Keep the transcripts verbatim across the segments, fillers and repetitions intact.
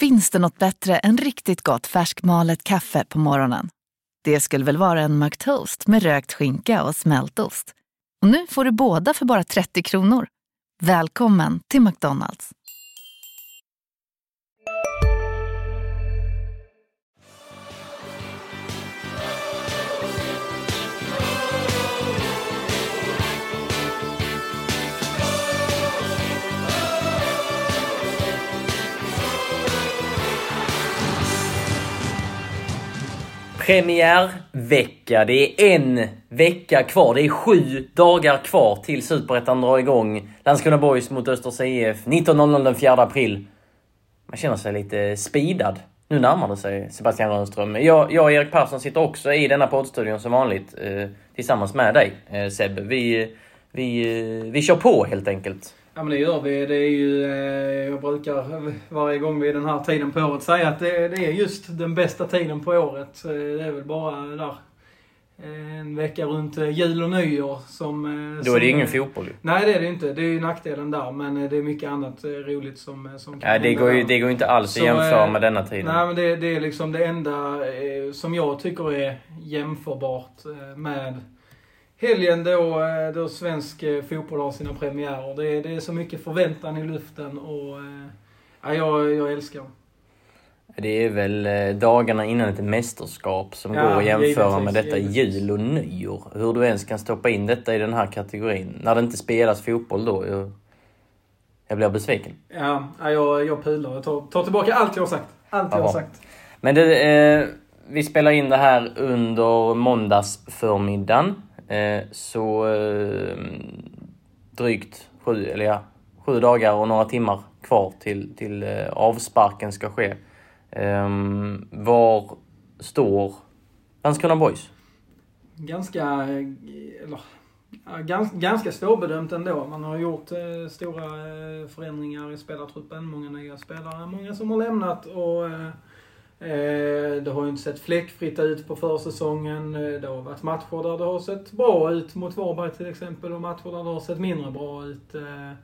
Finns det något bättre än riktigt gott färskmalet kaffe på morgonen? Det skulle väl vara en McToast med rökt skinka och smältost. Och nu får du båda för bara trettio kronor. Välkommen till McDonald's. Premiärvecka. Det är en vecka kvar. Det är sju dagar kvar till Superettan drar igång. Landskrona Boys mot Östers I F. nitton noll noll den fjärde april. Man känner sig lite speedad. Nu närmar det sig Sebastian Rönnström. Jag, jag och Erik Persson sitter också i denna poddstudion som vanligt. Eh, tillsammans med dig, eh, Seb. Vi, vi, vi kör på helt enkelt. Ja, men det gör vi. Det är ju, eh, jag brukar varje gång vid den här tiden på året säga att det, det är just den bästa tiden på året. Det är väl bara där en vecka runt jul och nyår som... Då som, är det ingen fotboll ju. Nej, det är det inte. Det är ju nackdelen där, men det är mycket annat roligt som, som kan ja, det går ju det går inte alls att jämföra med denna tiden. Nej, men det, det är liksom det enda som jag tycker är jämförbart med... Helgen då, då svensk fotboll har sina premiärer. Det är, det är så mycket förväntan i luften och ja, jag, jag älskar. Det är väl dagarna innan ett mästerskap som ja, går att jämföra med detta givetvis. Jul och nyår. Hur du ens kan stoppa in detta i den här kategorin. När det inte spelas fotboll då. Jag, jag blir besviken. Ja, jag, jag pilar. Jag tar, tar tillbaka allt jag har sagt. Allt jag Aha. har sagt. Men det, eh, vi spelar in det här under måndags förmiddagen. Eh, så eh, drygt sju, eller ja, sju dagar och några timmar kvar till, till eh, avsparken ska ske. Eh, var står Landskrona Boys? Ganska, eller, ganska, ganska svårbedömt ändå. Man har gjort eh, stora eh, förändringar i spelartruppen. Många nya spelare, många som har lämnat och... Eh, Det har ju inte sett fläckfritt ut på försäsongen. Det har varit matcher där det har sett bra ut mot Varberg till exempel och matcher där det har sett mindre bra ut.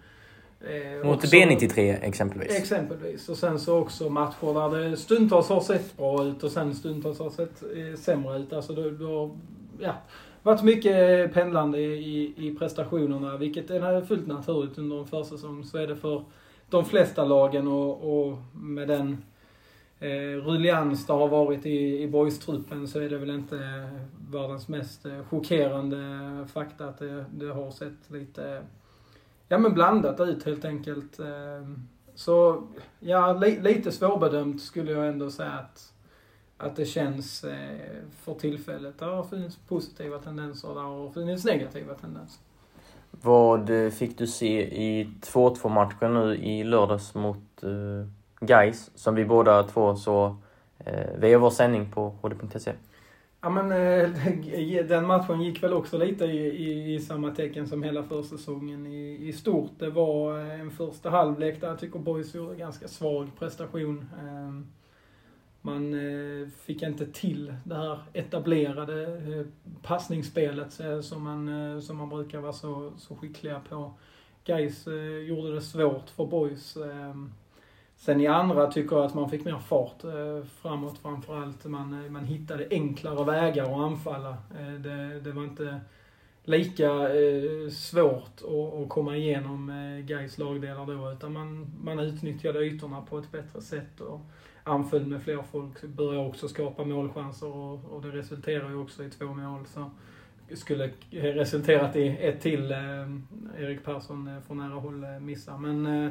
Mot också, B nittiotre exempelvis. Exempelvis. Och sen så också matcher där det stundtals har sett bra ut och sen stundtals har sett sämre ut. Alltså det, det har ja, varit mycket pendlande i, i prestationerna, vilket är fullt naturligt under en försäsong. Så är det för de flesta lagen och, och med den Eh, ruljans det har varit i, i boys-truppen så är det väl inte världens mest eh, chockerande fakta att det, det har sett lite ja, men blandat ut helt enkelt. Eh, så ja, li, lite svårbedömt skulle jag ändå säga att, att det känns eh, för tillfället. Det har funnits positiva tendenser, där har funnits negativa tendenser. Vad fick du se i två två matchen nu i lördags mot... Eh... Guys, som vi båda två så eh, vi har vår sändning på h d punkt se. Ja, men eh, den matchen gick väl också lite i, i, i samma tecken som hela försäsongen i, i stort. Det var en första halvlek där jag tycker Boys gjorde ganska svag prestation. Eh, man eh, fick inte till det här etablerade eh, passningsspelet eh, som, man, eh, som man brukar vara så, så skickliga på. Guys eh, gjorde det svårt för Boys. Eh, Sen i andra tycker jag att man fick mer fart eh, framåt framförallt. Man, man hittade enklare vägar att anfalla. Eh, det, det var inte lika eh, svårt att, att komma igenom eh, Gais lagdelar då. Utan man, man utnyttjade ytorna på ett bättre sätt och anföll med fler folk. Började också skapa målchanser och, och det resulterar ju också i två mål. Så skulle resulterat i ett till eh, Erik Persson eh, från nära håll eh, missar. Men... Eh,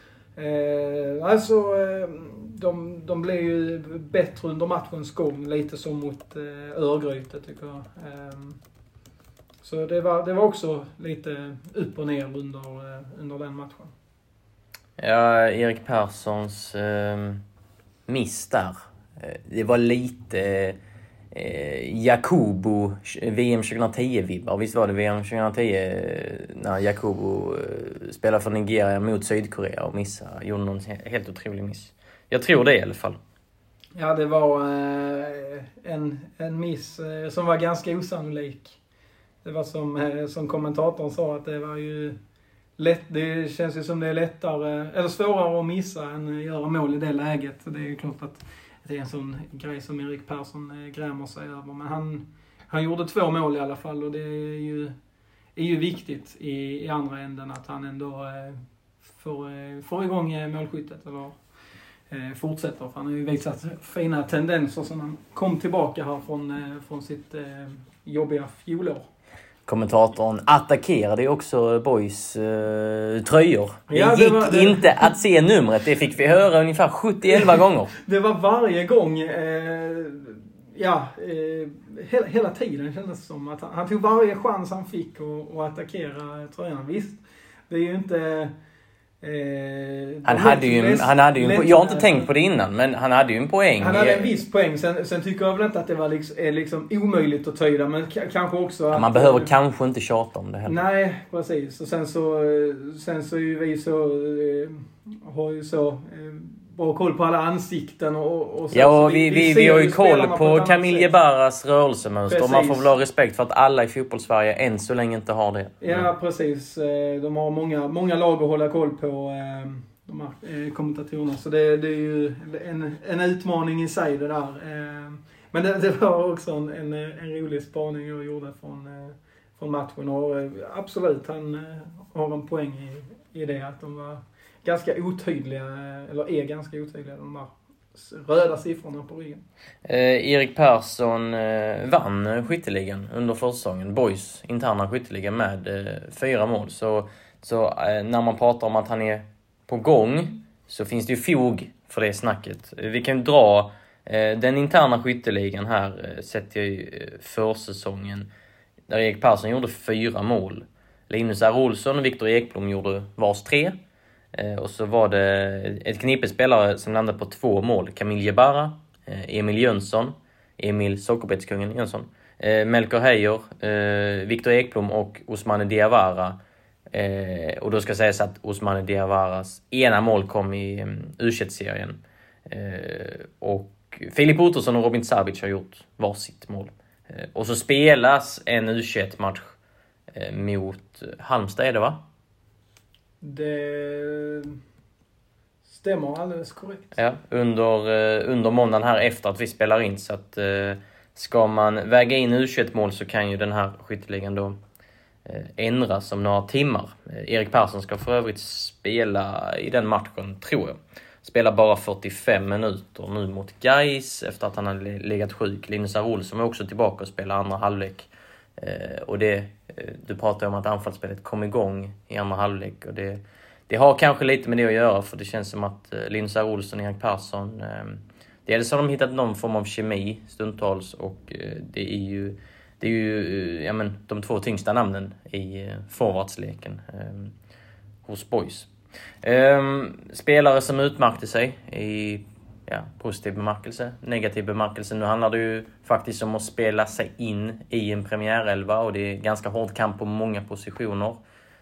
Eh, alltså eh, de, de blev ju bättre under matchens gång, lite som mot eh, Örgryte tycker jag. Eh, så det var, det var också lite upp och ner under, eh, under den matchen. Ja, Erik Perssons eh, miss där. Eh, det var lite eh, Jakobo V M tjugohundratio-vibbar. Visst var det V M tjugohundratio när Jakobo eh, spelade för Nigeria mot Sydkorea och missade. Gjorde någon helt otrolig miss. Jag tror det i alla fall. Ja, det var eh, en, en miss eh, som var ganska osannolik. Det var som, eh, som kommentatorn sa att det var ju lätt, det känns ju som det är lättare, eller svårare att missa än att göra mål i det läget. Det är ju klart att det är en sån grej som Erik Persson grämer sig över. Men han, han gjorde två mål i alla fall, och det är ju, är ju viktigt i, i andra änden att han ändå eh, får, eh, får igång målskyttet eller eh, fortsätter. För han har ju visat fina tendenser som han kom tillbaka här från, eh, från sitt eh, jobbiga fjolår. Kommentatorn attackerade ju också Boys eh, tröjor. Det Ja, det gick var, det... inte att se numret. Det fick vi höra ungefär sjuttioelva gånger. Det var varje gång, eh, ja, eh, hela, hela tiden kändes det som att han, han tog varje chans han fick att attackera tröjorna. Visst, det är ju inte... Eh, han, hade ju, läs, han hade ju en, jag har inte tänkt på det innan, men han hade ju en poäng. Han hade en viss poäng. Sen, sen tycker jag väl inte att det var liksom, är liksom omöjligt att tyda, men k- kanske också att, ja, man behöver äh, kanske inte tjata om det heller. Nej, precis. Och sen så sen så är ju vi så eh, har ju så eh, bra koll på alla ansikten och, och så. Ja, så vi, vi, vi, vi har ju koll på, på Camille Barras rörelsemönster. Precis. Och man får väl ha respekt för att alla i fotbollssverige än så länge inte har det. Mm. Ja, precis. De har många, många lag att hålla koll på, de här kommentatorerna. Så det, det är ju en, en utmaning i sig det där. Men det, det var också en, en, en rolig spaning jag gjorde från, från matchen. Och absolut, han har en poäng i, i det att de var ganska otydliga, eller är ganska otydliga, de där röda siffrorna på ryggen. Eh, Erik Persson eh, vann skytteligan under försäsongen, Boys interna skytteligan med eh, fyra mål. Så, så eh, när man pratar om att han är på gång så finns det ju fog för det snacket. Vi kan dra eh, den interna skytteligan här, eh, sett i eh, försäsongen där Erik Persson gjorde fyra mål. Linus R. Olsson och Viktor Ekblom gjorde vars tre. Eh, och så var det ett knippe spelare som landade på två mål. Camille Barra, eh, Emil Jönsson, Emil Sockerbetskungen Jönsson, eh, Melker Heijer, eh, Viktor Ekblom och Ousmane Diawara. Eh, och då ska sägas att Ousmane Diawaras ena mål kom i um, U tjugoett-serien. Eh, och Filip Ottosson och Robin Savic har gjort varsitt mål. Eh, och så spelas en U tjugoett-match eh, mot Halmstad, är det va? Det stämmer alldeles korrekt. Ja, under, under måndagen här efter att vi spelar in. Så att eh, ska man väga in U tjugoett-mål så kan ju den här skytteligan då eh, ändras om några timmar. Eh, Erik Persson ska för övrigt spela i den matchen, tror jag. Spelar bara fyrtiofem minuter nu mot Gais efter att han har legat sjuk. Linus R. Olsson är också tillbaka och spelar andra halvlek. Eh, och det, eh, du pratar om att anfallsspelet kom igång i andra halvlek, och det, det har kanske lite med det att göra, för det känns som att eh, Linus R. Olsson och Erik Persson eh, dels har de hittat någon form av kemi stundtals, och eh, det är ju, det är ju eh, ja, men, de två tyngsta namnen i eh, forwardsleken eh, hos Boys. Eh, spelare som utmärkte sig i ja, positiv bemärkelse, negativ bemärkelse. Nu handlar det ju faktiskt om att spela sig in i en premiärelva, och det är ganska hård kamp på många positioner.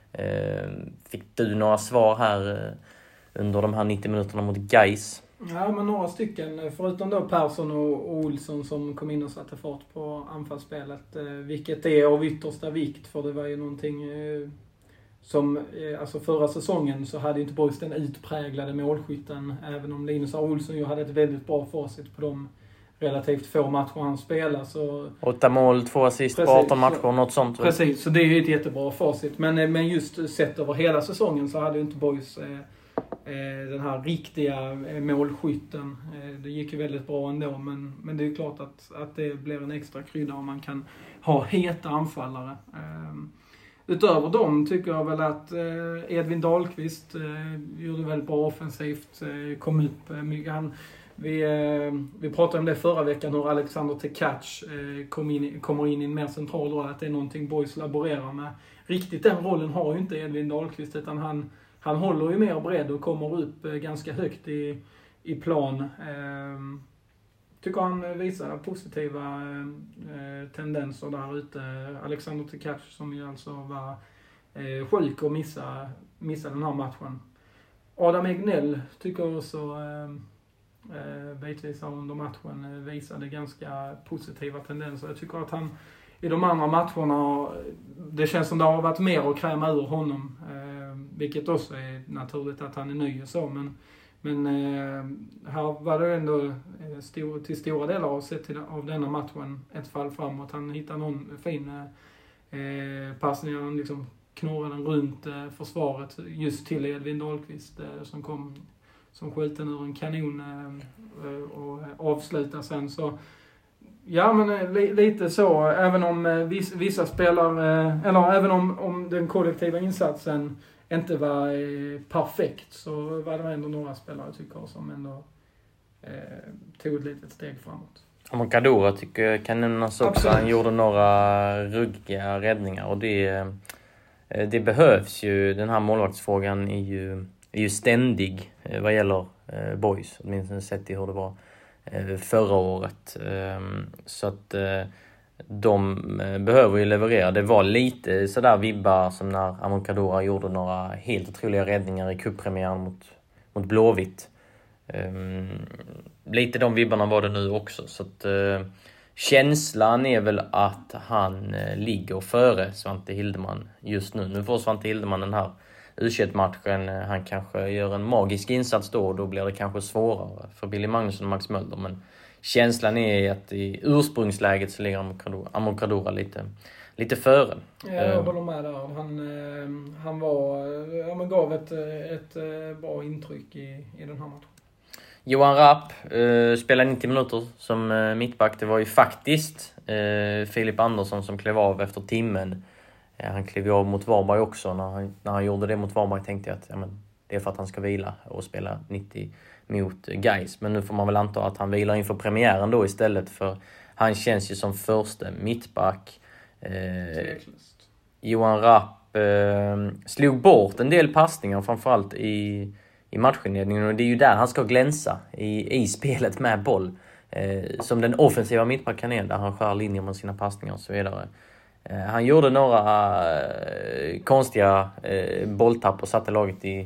Eh, fick du några svar här eh, under de här nittio minuterna mot Gais? Ja, men några stycken. Förutom då Persson och Olsson som kom in och satte fart på anfallsspelet. Eh, vilket är av yttersta vikt, för det var ju någonting eh, som, eh, alltså förra säsongen så hade inte Boys den utpräglade målskytten, även om Linus R. Olsson ju hade ett väldigt bra facit på de relativt få matcher han spelar. Så Åtta mål, två assist på arton matcher, något sånt. Precis, så det är ju ett jättebra facit. Men, men just sett över hela säsongen så hade ju inte Boys eh, eh, den här riktiga eh, målskytten. Eh, det gick ju väldigt bra ändå, men, men det är ju klart att, att det blir en extra krydda om man kan ha heta anfallare. Eh, Utöver dem tycker jag väl att eh, Edvin Dahlqvist eh, gjorde väldigt bra offensivt, eh, kom upp eh, mycket. Han, vi, eh, vi pratade om det förra veckan, hur Alexander Tekac eh, kom in, kommer in i en mer central roll, att det är någonting Boys laborerar med. Riktigt den rollen har ju inte Edvin Dahlqvist, utan han, han håller ju mer bredd och kommer upp eh, ganska högt i, i plan. Eh, tycker han visar positiva eh, tendenser där ute. Alexander Tekac som ju alltså var eh, sjuk och missade, missade den här matchen. Adam Egnell tycker också eh, bitvis under matchen eh, visade ganska positiva tendenser. Jag tycker att han i de andra matcherna, det känns som det har varit mer att kräma ur honom. Eh, vilket också är naturligt att han är ny och så, men Men eh, här var det ändå eh, stor, till stora delar av, sett till, av denna matchen ett fall framåt. Han hittade någon fin eh, passning, han liksom knorrade den runt eh, försvaret just till Edvin Dahlqvist eh, som kom som skjuten ur en kanon eh, och avslutade sen. Så ja, men eh, li, lite så, även om eh, viss, vissa spelare, eh, eller även om, om den kollektiva insatsen inte var eh, perfekt, så var det ändå några spelare tycker jag som ändå eh, tog ett litet steg framåt. Amon Kadura tycker jag kan nämnas också. Han gjorde några ruggiga räddningar och det, eh, det behövs ju. Den här målvaktsfrågan är ju, är ju ständig eh, vad gäller eh, boys, åtminstone sett i hur det var eh, förra året. Eh, så att eh, de behöver ju leverera. Det var lite sådär vibbar som när Amon Kadura gjorde några helt otroliga räddningar i cuppremiären mot, mot Blåvitt. Um, lite de vibbarna var det nu också. Så att, uh, känslan är väl att han uh, ligger före Svante Hildeman just nu. Nu får Svante Hildeman den här U tjugoett-matchen. Uh, han kanske gör en magisk insats då och då blir det kanske svårare för Billy Magnusson och Max Mölder. Men känslan är att i ursprungsläget så ligger Amon Kadura lite, lite före. Ja, jag håller med där. Han, han var, ja, men gav ett, ett bra intryck i, i den här matchen. Johan Rapp eh, spelade nittio minuter som eh, mittback. Det var ju faktiskt eh, Filip Andersson som klev av efter timmen. Eh, han klev av mot Varberg också. När han, när han gjorde det mot Varberg tänkte jag att ja, men, det är för att han ska vila och spela nittio mot Gais. Men nu får man väl anta att han vilar inför premiären då istället, för han känns ju som första mittback. Eh, Johan Rapp eh, slog bort en del passningar framförallt i, i matchinledningen, och det är ju där han ska glänsa i, i spelet med boll. Eh, som den offensiva mittbacken är, där han skär linjer med sina passningar och så vidare. Eh, han gjorde några eh, konstiga eh, bolltapp och satte laget i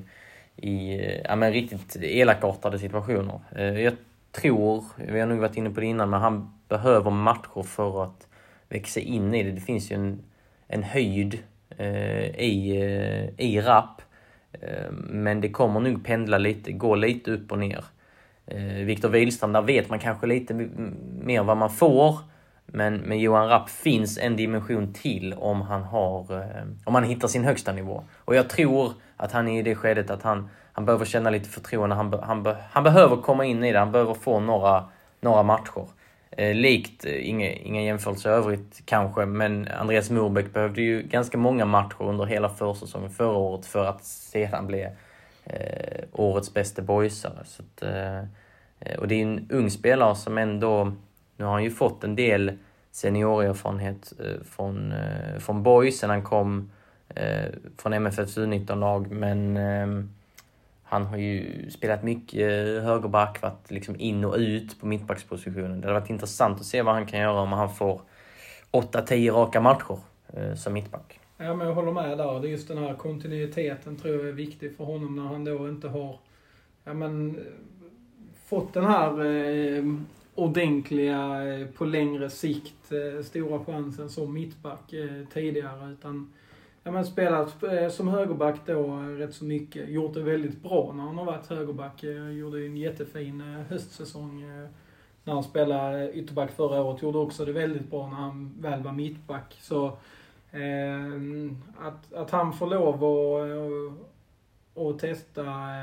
i ja, men riktigt elakartade situationer. Jag tror, vi har nog varit inne på det innan, men han behöver matcher för att växa in i det. Det finns ju en, en höjd eh, i, eh, i Rapp, eh, men det kommer nog pendla lite, gå lite upp och ner. Eh, Viktor Wihlström, där vet man kanske lite m- mer vad man får, men med Johan Rapp finns en dimension till om han har eh, om han hittar sin högsta nivå. Och jag tror att han är i det skedet att han, han behöver känna lite förtroende. Han, be, han, be, han behöver komma in i det. Han behöver få några, några matcher. Eh, likt, eh, inga, inga jämförelser övrigt kanske, men Andreas Murbeck behövde ju ganska många matcher under hela försäsongen förra året för att sedan bli eh, årets bästa boysare. Så att, eh, och det är en ung spelare som ändå, nu har han ju fått en del seniorerfarenhet eh, från, eh, från boys sen han kom eh, från M F F:s U nitton-lag, men eh, han har ju spelat mycket eh, högerback, varit liksom in och ut på mittbackspositionen. Det har varit intressant att se vad han kan göra om han får åtta tio raka matcher eh, som mittback. Ja, men jag håller med där. Det är just den här kontinuiteten tror jag är viktig för honom när han då inte har ja, men, fått den här eh, ordentliga, eh, på längre sikt, eh, stora chansen som mittback eh, tidigare. Utan ja, men spelat eh, som högerback då eh, rätt så mycket. Gjort det väldigt bra när han har varit högerback. Eh, gjorde en jättefin eh, höstsäsong eh, när han spelade ytterback förra året. Gjorde också det väldigt bra när han väl var mittback. Så eh, att, att han får lov att och testa,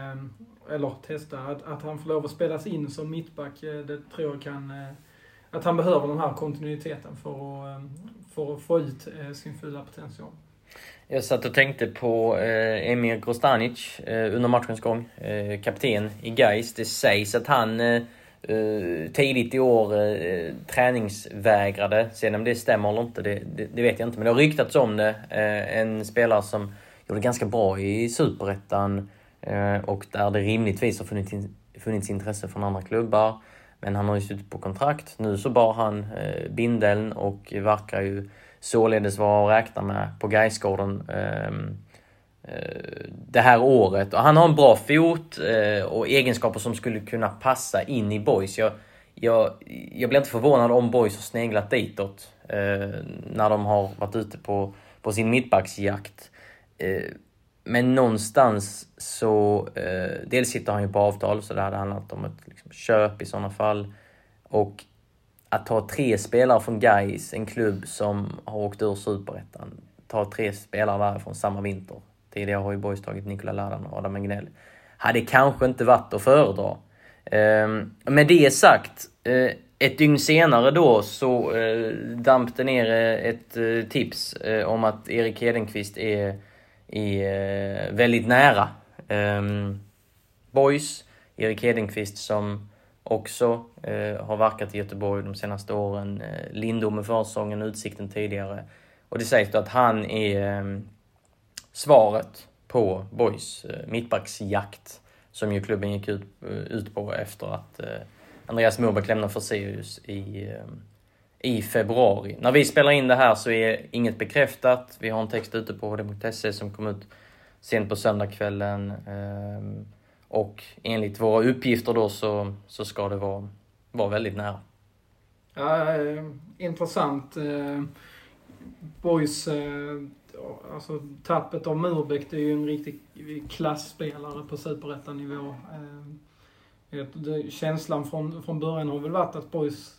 eller testa, att, att han får lov att spelas in som mittback, det tror jag kan, att han behöver den här kontinuiteten för att, för att få ut sin fulla potential. Jag satt och tänkte på eh, Emir Grostanic eh, under matchens gång, eh, kapten i Gais. Det sägs att han eh, tidigt i år eh, träningsvägrade. Sen om det stämmer eller inte, det, det, det vet jag inte. Men det har ryktats om det. Eh, en spelare som gjorde ganska bra i Superettan eh, och där det rimligtvis har funnits, in, funnits intresse från andra klubbar. Men han har ju suttit på kontrakt. Nu så bar han eh, bindeln och verkar ju således vara att räkna med på Gaisgården eh, eh, det här året. Och han har en bra fot eh, och egenskaper som skulle kunna passa in i boys. Jag, jag, jag blir inte förvånad om boys har sneglat ditåt eh, när de har varit ute på, på sin mittbacksjakt. men någonstans så... Eh, dels sitter han ju på avtal, så det hade handlat om ett liksom, köp i sådana fall. Och att ta tre spelare från Gais, en klubb som har åkt ur Superettan. Ta tre spelare där från samma vinter. Tidigare har ju Boys tagit Nikola Ladan och Adam Engnell. Hade kanske inte varit att föredra. Eh, med det sagt... Eh, Ett dygn senare då så eh, damp det ner ett eh, tips eh, om att Erik Hedenqvist är, är eh, väldigt nära eh, Boys. Erik Hedenqvist som också eh, har verkat i Göteborg de senaste åren. Eh, Lindom med försäsongen, Utsikten tidigare. Och det sägs då att han är eh, svaret på Boys eh, mittbacksjakt som ju klubben gick ut, uh, ut på efter att uh, Andreas Moberg lämnade för Sirius i, uh, i februari. När vi spelar in det här så är inget bekräftat. Vi har en text ute på h d punkt s e som kom ut sent på söndagskvällen. Uh, och enligt våra uppgifter då så, så ska det vara, vara väldigt nära. Ja, eh, intressant. Eh, Boys... Eh, Alltså tappet av Murbeck, det är ju en riktig klassspelare på superettan-nivå. Eh, känslan från, från början har väl varit att Boys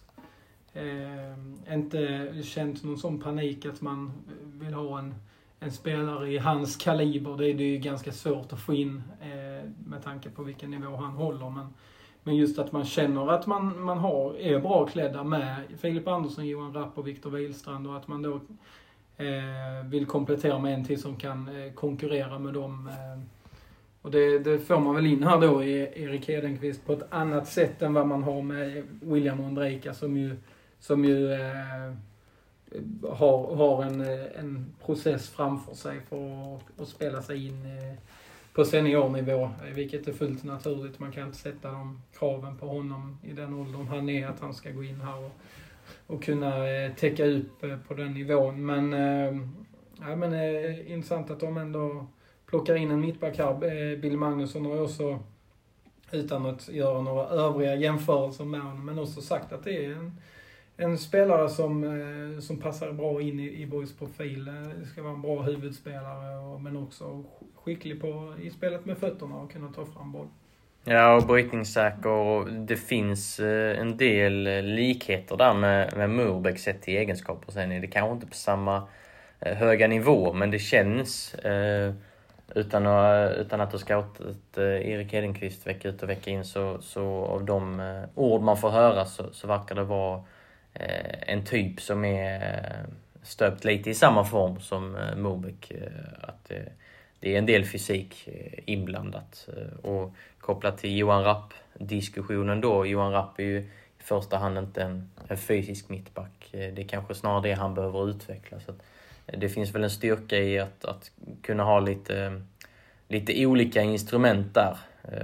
eh, inte känt någon sån panik att man vill ha en, en spelare i hans kaliber. Det är, det är ju ganska svårt att få in eh, med tanke på vilken nivå han håller. Men, men just att man känner att man, man har, är bra klädda med Filip Andersson, Johan Rapp och Viktor Wihlstrand, och att man då Eh, vill komplettera med en till som kan eh, konkurrera med dem. Eh, och det, det får man väl in här då i Erik Hedenqvist på ett annat sätt än vad man har med William Ondrejka som ju, som ju eh, har, har en, en process framför sig för att, att spela sig in eh, på seniornivå, vilket är fullt naturligt. Man kan inte sätta de kraven på honom i den åldern han är, att han ska gå in här och och kunna eh, täcka upp eh, på den nivån. Men, eh, ja, men eh, intressant att de ändå plockar in en mittback här. Eh, Bill Magnusson har också, utan att göra några övriga jämförelser med honom, men också sagt att det är en, en spelare som, eh, som passar bra in i, i Boys profil. Det ska vara en bra huvudspelare, och, men också skicklig på, i spelet med fötterna och kunna ta fram boll. Ja, och brytningssäker, och det finns eh, en del likheter där med, med Murbeck sett till egenskaper. Sen är det kanske inte på samma eh, höga nivå, men det känns eh, utan, att, utan att ha scoutat eh, Erik Hedenqvist vecka ut och vecka in, så, så av de eh, ord man får höra så, så verkar det vara eh, en typ som är eh, stöpt lite i samma form som eh, Murbeck. Eh, att eh, det är en del fysik eh, inblandat, eh, och kopplat till Johan Rapp-diskussionen då. Johan Rapp är ju i första hand inte en, en fysisk mittback. Det är kanske snarare det han behöver utveckla. Så att det finns väl en styrka i att, att kunna ha lite, lite olika instrument där.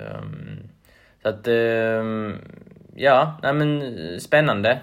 Så att, ja, nej men spännande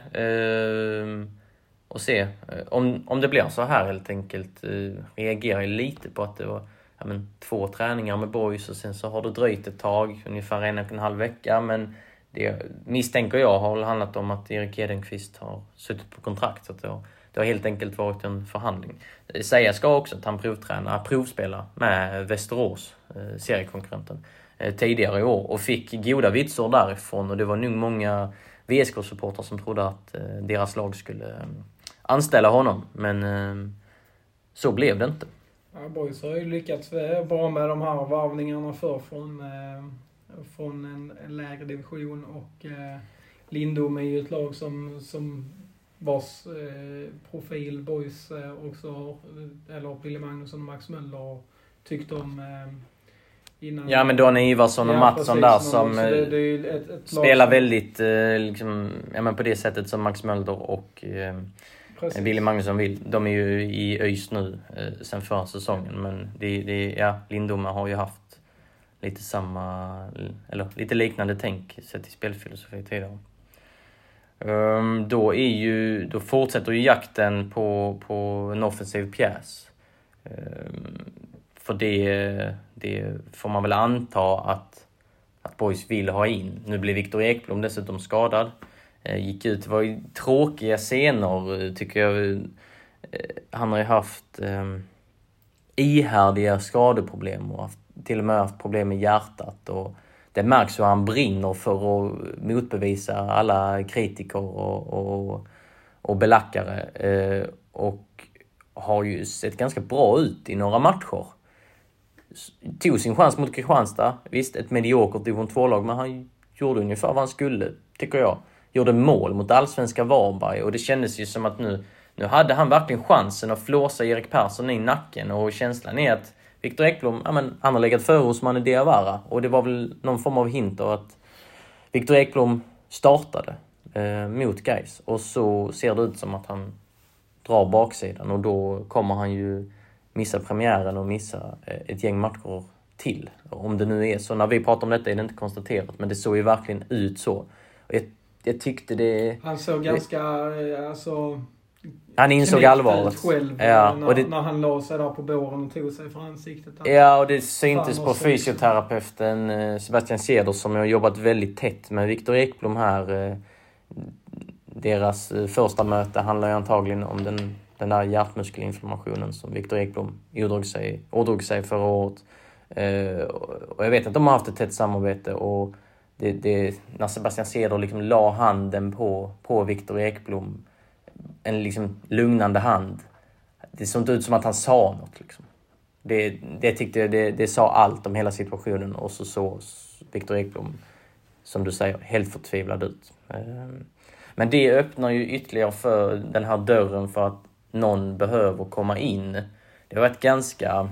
att se. Om, om det blir så här helt enkelt, reagerar jag lite på att det var Ja, men, två träningar med Boys och sen så har det dröjt ett tag, ungefär en och en halv vecka, men det misstänker jag har handlat om att Erik Hedenqvist har suttit på kontrakt, så att det har, det har helt enkelt varit en förhandling. Säga ska också att han provtränar, provspelar med Västerås, eh, seriekonkurrenten, eh, tidigare i år, och fick goda vitsord därifrån, och det var nog många V S K-supportrar som trodde att eh, deras lag skulle eh, anställa honom, men eh, så blev det inte. Ja, Boys har ju lyckats bra med de här varvningarna för från, eh, från en, en lägre division, och eh, Lindom är ju ett lag som, som vars eh, profil Boys eh, också har, eller Billy Magnusson och Max Möller tyckte om eh, innan. Ja, men Dan Ivarsson och ja, Mattsson där som det, det är ett, ett spelar väldigt eh, liksom, ja, men på det sättet som Max Möller och eh, Precis. Billy Magnusson vill. De är ju i ÖIS nu eh, sen förra säsongen, men det, det, ja, Lindoma har ju haft lite samma, eller lite liknande tänk sett i spelfilosofi tidigare. Um, då är ju, då fortsätter ju jakten på, på en offensiv pjäs. Um, för det, det får man väl anta att, att Boys vill ha in. Nu blir Viktor Ekblom dessutom skadad. Gick ut, det var ju tråkiga scener tycker jag. Han har ju haft eh, ihärdiga skadeproblem och haft, till och med haft problem med hjärtat. Och det märks hur han brinner för att motbevisa alla kritiker och, och, och belackare. Eh, och har ju sett ganska bra ut i några matcher. Tog sin chans mot Kristianstad. Visst, ett mediokert division två-lag, men han gjorde ungefär vad han skulle, tycker jag. Gjorde mål mot allsvenska Varberg, och det kändes ju som att nu, nu hade han verkligen chansen att flåsa Erik Persson i nacken, och känslan är att Viktor Ekblom, ja, men, han har legat för hos Manu Diawara, och det var väl någon form av hint av att Viktor Ekblom startade eh, mot Gais, och så ser det ut som att han drar baksidan, och då kommer han ju missa premiären och missa ett gäng matcher till. Om det nu är så. När vi pratar om detta är det inte konstaterat, men det såg ju verkligen ut så. Och jag, jag tyckte det... Han såg ganska... Alltså, han insåg allvaret. Själv, ja, när, och det, när han la sig där på båren och tog sig för ansiktet. Ja, och det syntes på fysioterapeuten Sebastian Ceder, som har jobbat väldigt tätt med Viktor Ekblom här. Deras första möte handlar ju antagligen om den, den där hjärtmuskelinflammationen som Viktor Ekblom ådrog sig, ådrog sig förra året. Uh, och jag vet att de har haft ett tätt samarbete, och det, det, när Sebastian Ceder liksom la handen på, på Viktor Ekblom, en liksom lugnande hand, det såg inte ut som att han sa något liksom. det, det tyckte jag, det, det sa allt om hela situationen, och så så Viktor Ekblom, som du säger, helt förtvivlad ut. Uh, men det öppnar ju ytterligare för den här dörren för att någon behöver komma in. Det har varit ganska...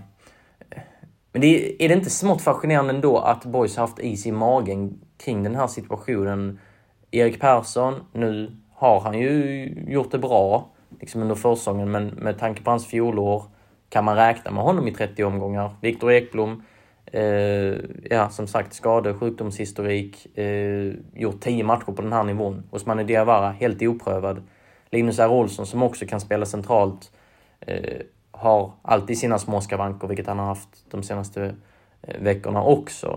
Men det är, är det inte smått fascinerande ändå att Boys har haft is i magen kring den här situationen? Erik Persson, nu har han ju gjort det bra liksom under försäsongen, men med tanke på hans fjolår kan man räkna med honom i trettio omgångar. Viktor Ekblom, eh, ja, som sagt, skade, sjukdomshistorik, eh, gjort tio matcher på den här nivån. Osmane Diawara, helt oprövad. Linus R. Olsson, som också kan spela centralt, eh, har alltid sina små skavanker, vilket han har haft de senaste eh, veckorna också.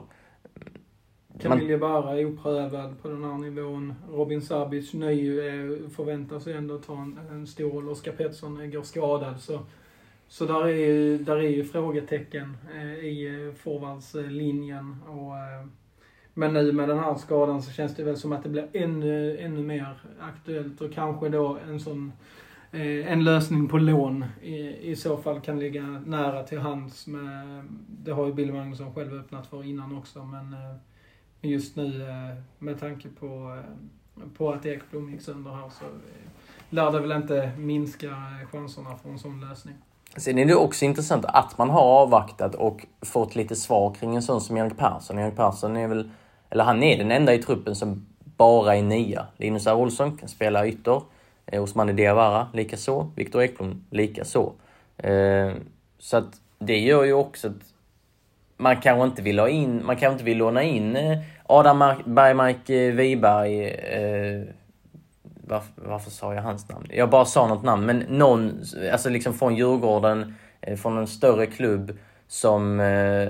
Camille Bara är oprövad på den här nivån. Robin Sabic ny förväntar sig ändå ta en, en stor roll. Oskar Pettersson går skadad. Så, så där är, där är ju frågetecken eh, i forwardslinjen. Och, eh, men nu med den här skadan så känns det väl som att det blir ännu, ännu mer aktuellt. Och kanske då en sån eh, en lösning på lån i, i så fall kan ligga nära till hands. Med, det har ju Bill Magnusson själv öppnat för innan också. Men eh, just nu med tanke på, på att Ekblom gick sönder här, så lär det väl inte minska chanserna för en sån lösning. Sen är det också intressant att man har avvaktat och fått lite svar kring en sån som Erik Persson. Erik Persson är väl, eller han är den enda i truppen som bara är nia. Linus R. Olsson kan spela ytter, Osmane Diawara lika så, Viktor Ekblom lika så. Så att det gör ju också att man kanske inte vill ha in, man kanske inte vill låna in Adam Bergmark Wiberg. Eh, varför, varför sa jag hans namn? Jag bara sa något namn, men någon, alltså liksom från Djurgården, eh, från en större klubb som eh,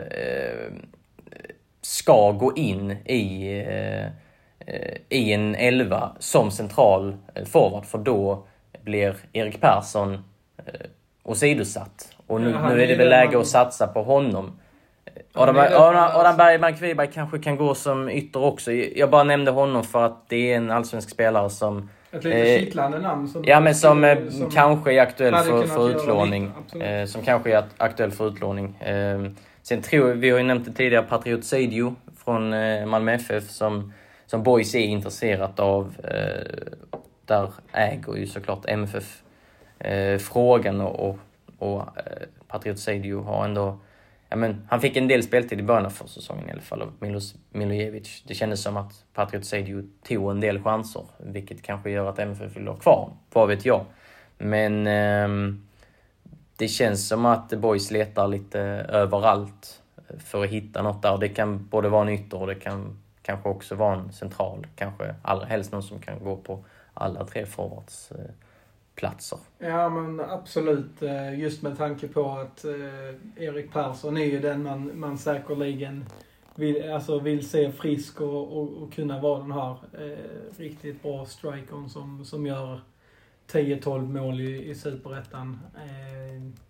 ska gå in i eh, i en elva som central forward, för då blir Erik Persson eh, åsidosatt. Och nu, ja, nu är det väl läge att satsa på honom. Adam, Adam, Adam Bergmark Wiberg kanske kan gå som ytter också. Jag bara nämnde honom för att det är en allsvensk spelare som... Ett lite eh, kittlande namn. Som, ja, men som, som kanske är aktuell för, för utlåning. Eh, som kanske är aktuell för utlåning. Eh, sen tror vi har ju nämnt det tidigare, Patriot Seidio från eh, Malmö F F som, som Boys är intresserat av. Eh, där äger ju såklart M F F eh, frågan, och, och, och eh, Patriot Seidio har ändå... Ja, men han fick en del speltid i början av säsongen i alla fall av Milos Milojevic. Det kändes som att Patriot Seidio tog en del chanser, vilket kanske gör att M F F vill ha kvar. Vad vet jag. Men eh, det känns som att Boys letar lite överallt för att hitta något där. Det kan både vara en ytter och det kan kanske också vara en central. Kanske allra helst någon som kan gå på alla tre forwards eh, platser. Ja, men absolut. Just med tanke på att eh, Erik Persson är ju den man, man säkerligen vill, alltså vill se frisk och, och, och kunna vara den här eh, riktigt bra strikern som, som gör tio tolv mål i, i Superettan. Eh,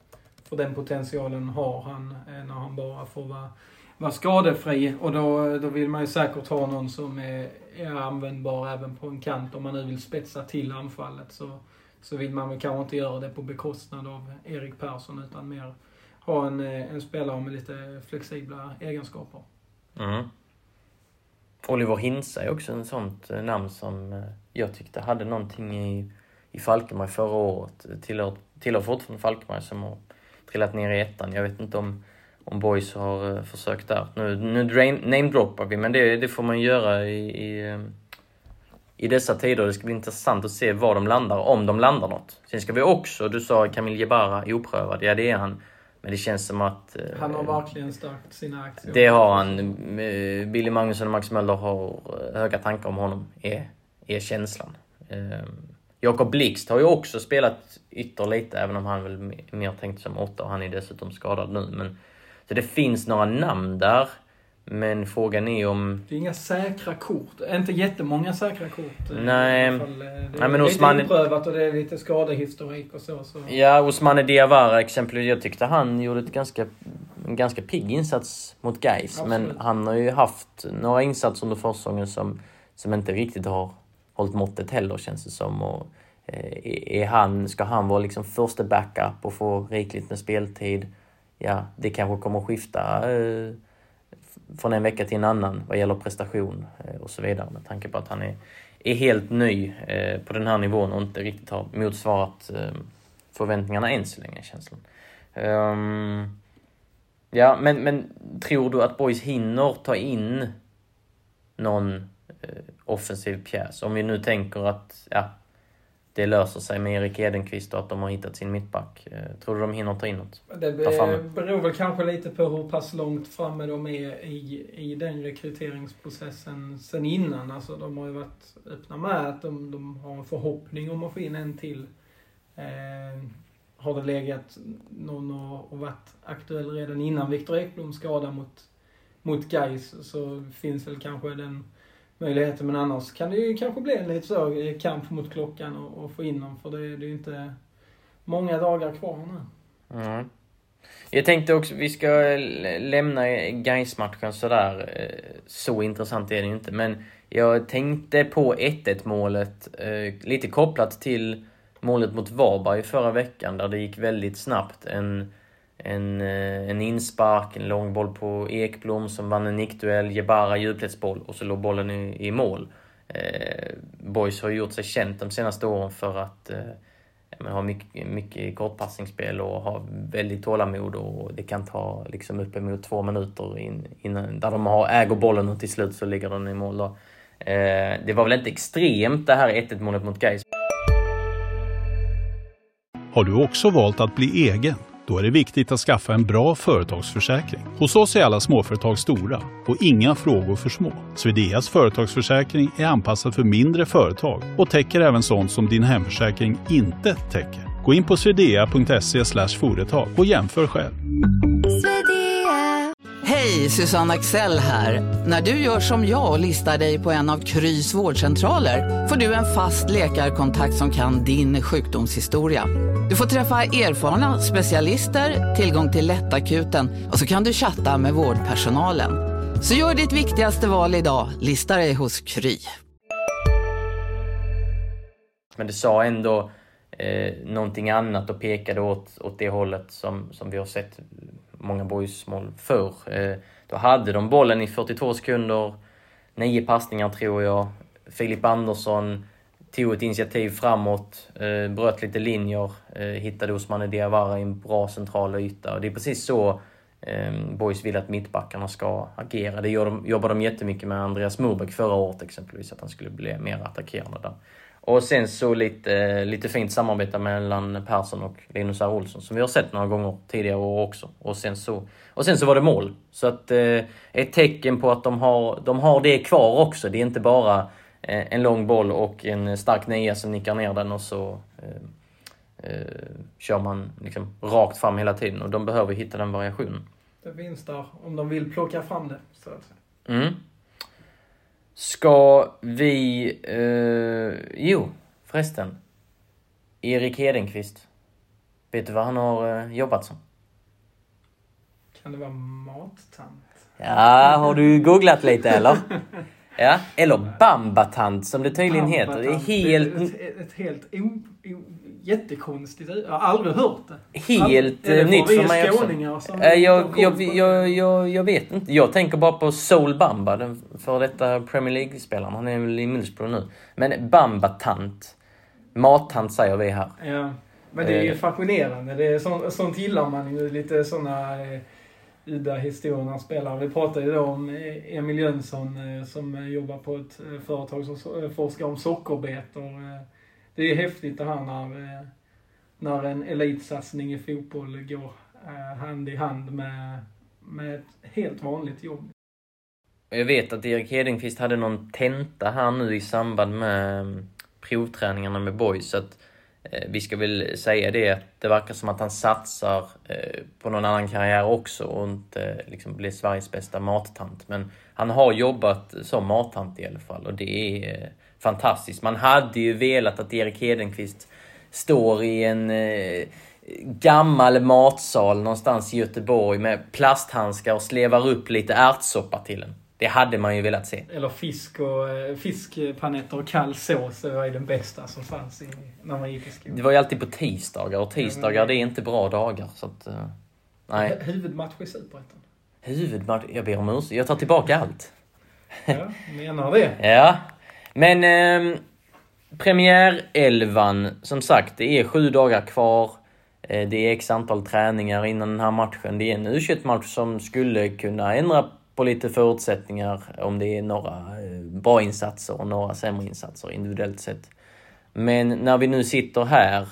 för den potentialen har han när han bara får vara, vara skadefri. Och då, då vill man ju säkert ha någon som är, är användbar även på en kant. Om man nu vill spetsa till anfallet så, så vill man väl kanske inte göra det på bekostnad av Erik Persson, utan mer ha en, en spelare med lite flexibla egenskaper. Mm. Oliver Hintze är också en sånt namn som jag tyckte hade någonting i, i Falkenberg förra året. Tillhör, tillhör fortfarande Falkenberg som har trillat ner i ettan. Jag vet inte om, om Boys har försökt där. Nu, nu namedroppar vi, men det, det får man göra i, i, i dessa tider. Det ska bli intressant att se var de landar, om de landar något. Sen ska vi också, du sa Camille Jebara oprövad. Ja, det är han. Men det känns som att... Han har verkligen stärkt sina aktier. Det har han. Billy Magnusson och Max Möller har höga tankar om honom. Är, är känslan. Jakob Blixt har ju också spelat ytter lite, även om han väl mer tänkt som åtta och han är dessutom skadad nu. Men, så det finns några namn där. Men frågan är om... Det är inga säkra kort. Inte jättemånga säkra kort. Nej. Det är Nej, men lite Osman... inprövat och det är lite skadehistorik och så. så. Ja, Ousmane Diawara exempelvis. Jag tyckte han gjorde ett ganska, en ganska pigg insats mot Gais. Men han har ju haft några insatser under försäsongen som, som inte riktigt har hållit måttet heller, känns det som. Och, eh, är han, ska han vara liksom första backup och få rikligt med speltid? Ja, det kanske kommer att skifta... Eh, från en vecka till en annan vad gäller prestation eh, och så vidare, med tanke på att han är, är helt ny eh, på den här nivån och inte riktigt har motsvarat eh, förväntningarna än så länge, känslan. Um, ja, men, men tror du att Boys hinner ta in någon eh, offensiv pjäs? Om vi nu tänker att ja, det löser sig med Erik Edenqvist och att de har hittat sin mittback. Tror du de hinner ta in något? Det beror väl kanske lite på hur pass långt framme de är i, i den rekryteringsprocessen sen innan. Alltså de har ju varit öppna med att de, de har en förhoppning om att få in en till. Eh, har det legat någon och, och varit aktuell redan innan Victor Ekblom skada mot, mot Gais, så finns väl kanske den möjligheter, men annars kan det ju kanske bli en lite så kamp mot klockan och, och få in dem, för det, det är ju inte många dagar kvar nu. Mm. Jag tänkte också, vi ska lämna Gais-matchen sådär, så intressant är det ju inte, men jag tänkte på ett ett målet, lite kopplat till målet mot Varberg förra veckan, där det gick väldigt snabbt. En En, en inspark, en lång boll på Ekblom som vann en nickduell, Jebara djupledsboll och så låg bollen i, i mål. Eh, Boys har gjort sig känt de senaste åren för att eh, ha mycket, mycket kortpassningsspel och ha väldigt tålamod, och det kan ta liksom uppemot två minuter in, innan, där de har äger bollen och till slut så ligger den i mål. Då. Eh, det var väl inte extremt det här ett ett målet mot Gais. Har du också valt att bli egen? Då är det viktigt att skaffa en bra företagsförsäkring. Hos oss är alla småföretag stora och inga frågor för små. Swedeas företagsförsäkring är anpassad för mindre företag och täcker även sånt som din hemförsäkring inte täcker. Gå in på swedea punkt se slash företag och jämför själv. Hej, Susanne Axel här. När du gör som jag och listar dig på en av Krys vårdcentraler får du en fast läkarkontakt som kan din sjukdomshistoria. Du får träffa erfarna specialister, tillgång till lättakuten och så kan du chatta med vårdpersonalen. Så gör ditt viktigaste val idag, lista dig hos Kry. Men det sa ändå eh, någonting annat och pekade åt, åt det hållet som, som vi har sett många Boys-mål för. Eh, då hade de bollen i fyrtiotvå sekunder, nio passningar tror jag. Filip Andersson tog ett initiativ framåt, eh, bröt lite linjer, eh, hittade Ousmane Diawara i en bra central yta. Och det är precis så eh, Boys vill att mittbackarna ska agera. Det gör de, jobbar de jättemycket med Andreas Murbeck förra året exempelvis, att han skulle bli mer attackerande där. Och sen så lite, lite fint samarbete mellan Persson och Linus R. Olsson som vi har sett några gånger tidigare år också. Och sen så, och sen så var det mål. Så att eh, ett tecken på att de har, de har det kvar också. Det är inte bara eh, en lång boll och en stark nia som nickar ner den och så eh, eh, kör man liksom rakt fram hela tiden. Och de behöver hitta den variationen. Det finns där om de vill plocka fram det. Så att säga. Mm. Ska vi... Eh, jo, förresten. Erik Hedenqvist. Vet du vad han har eh, jobbat som? Kan det vara mattant? Ja, har du googlat lite eller? Ja, eller bambatant som det tydligen heter. Det är helt... Det är ett, ett helt o, o, jättekonstigt. Jag har aldrig hört det. Helt All, nytt för mig också. Som jag, jag, jag, jag, jag, jag vet inte. Jag tänker bara på Soul Bamba, den för detta Premier League-spelaren. Han är väl i Middlesbrough nu. Men bambatant. Mattant säger vi här. Ja, men det är ju fascinerande. Det är så, sånt gillar man ju. Lite såna... Eh, udda historierna spelar. Vi pratade ju då om Emil Jönsson som jobbar på ett företag som forskar om sockerbetor. Det är häftigt det här när, när en elitsatsning i fotboll går hand i hand med, med ett helt vanligt jobb. Jag vet att Erik Hedenqvist hade någon tenta här nu i samband med provträningarna med boys. Så att vi ska väl säga det att det verkar som att han satsar eh, på någon annan karriär också och inte liksom blir Sveriges bästa mattant. Men han har jobbat som mattant i alla fall och det är eh, fantastiskt. Man hade ju velat att Erik Hedenqvist står i en eh, gammal matsal någonstans i Göteborg med plasthandskar och slevar upp lite ärtsoppa till en. Det hade man ju velat se. Eller fisk och fiskpanetter och kall sås. Det var ju den bästa som fanns i, när man gick i skolan. Det var ju alltid på tisdagar och tisdagar mm. det är inte bra dagar. Så att, uh, nej. Huvudmatch i Superettan. Huvudmatch? Jag ber om ursäkt. Jag tar tillbaka allt. Ja, menar det. Ja. Men eh, premiärelvan, som sagt, det är sju dagar kvar. Eh, det är x antal träningar innan den här matchen. Det är en U tjugoett-match som skulle kunna ändra på lite förutsättningar om det är några bra insatser och några sämre insatser individuellt sett. Men när vi nu sitter här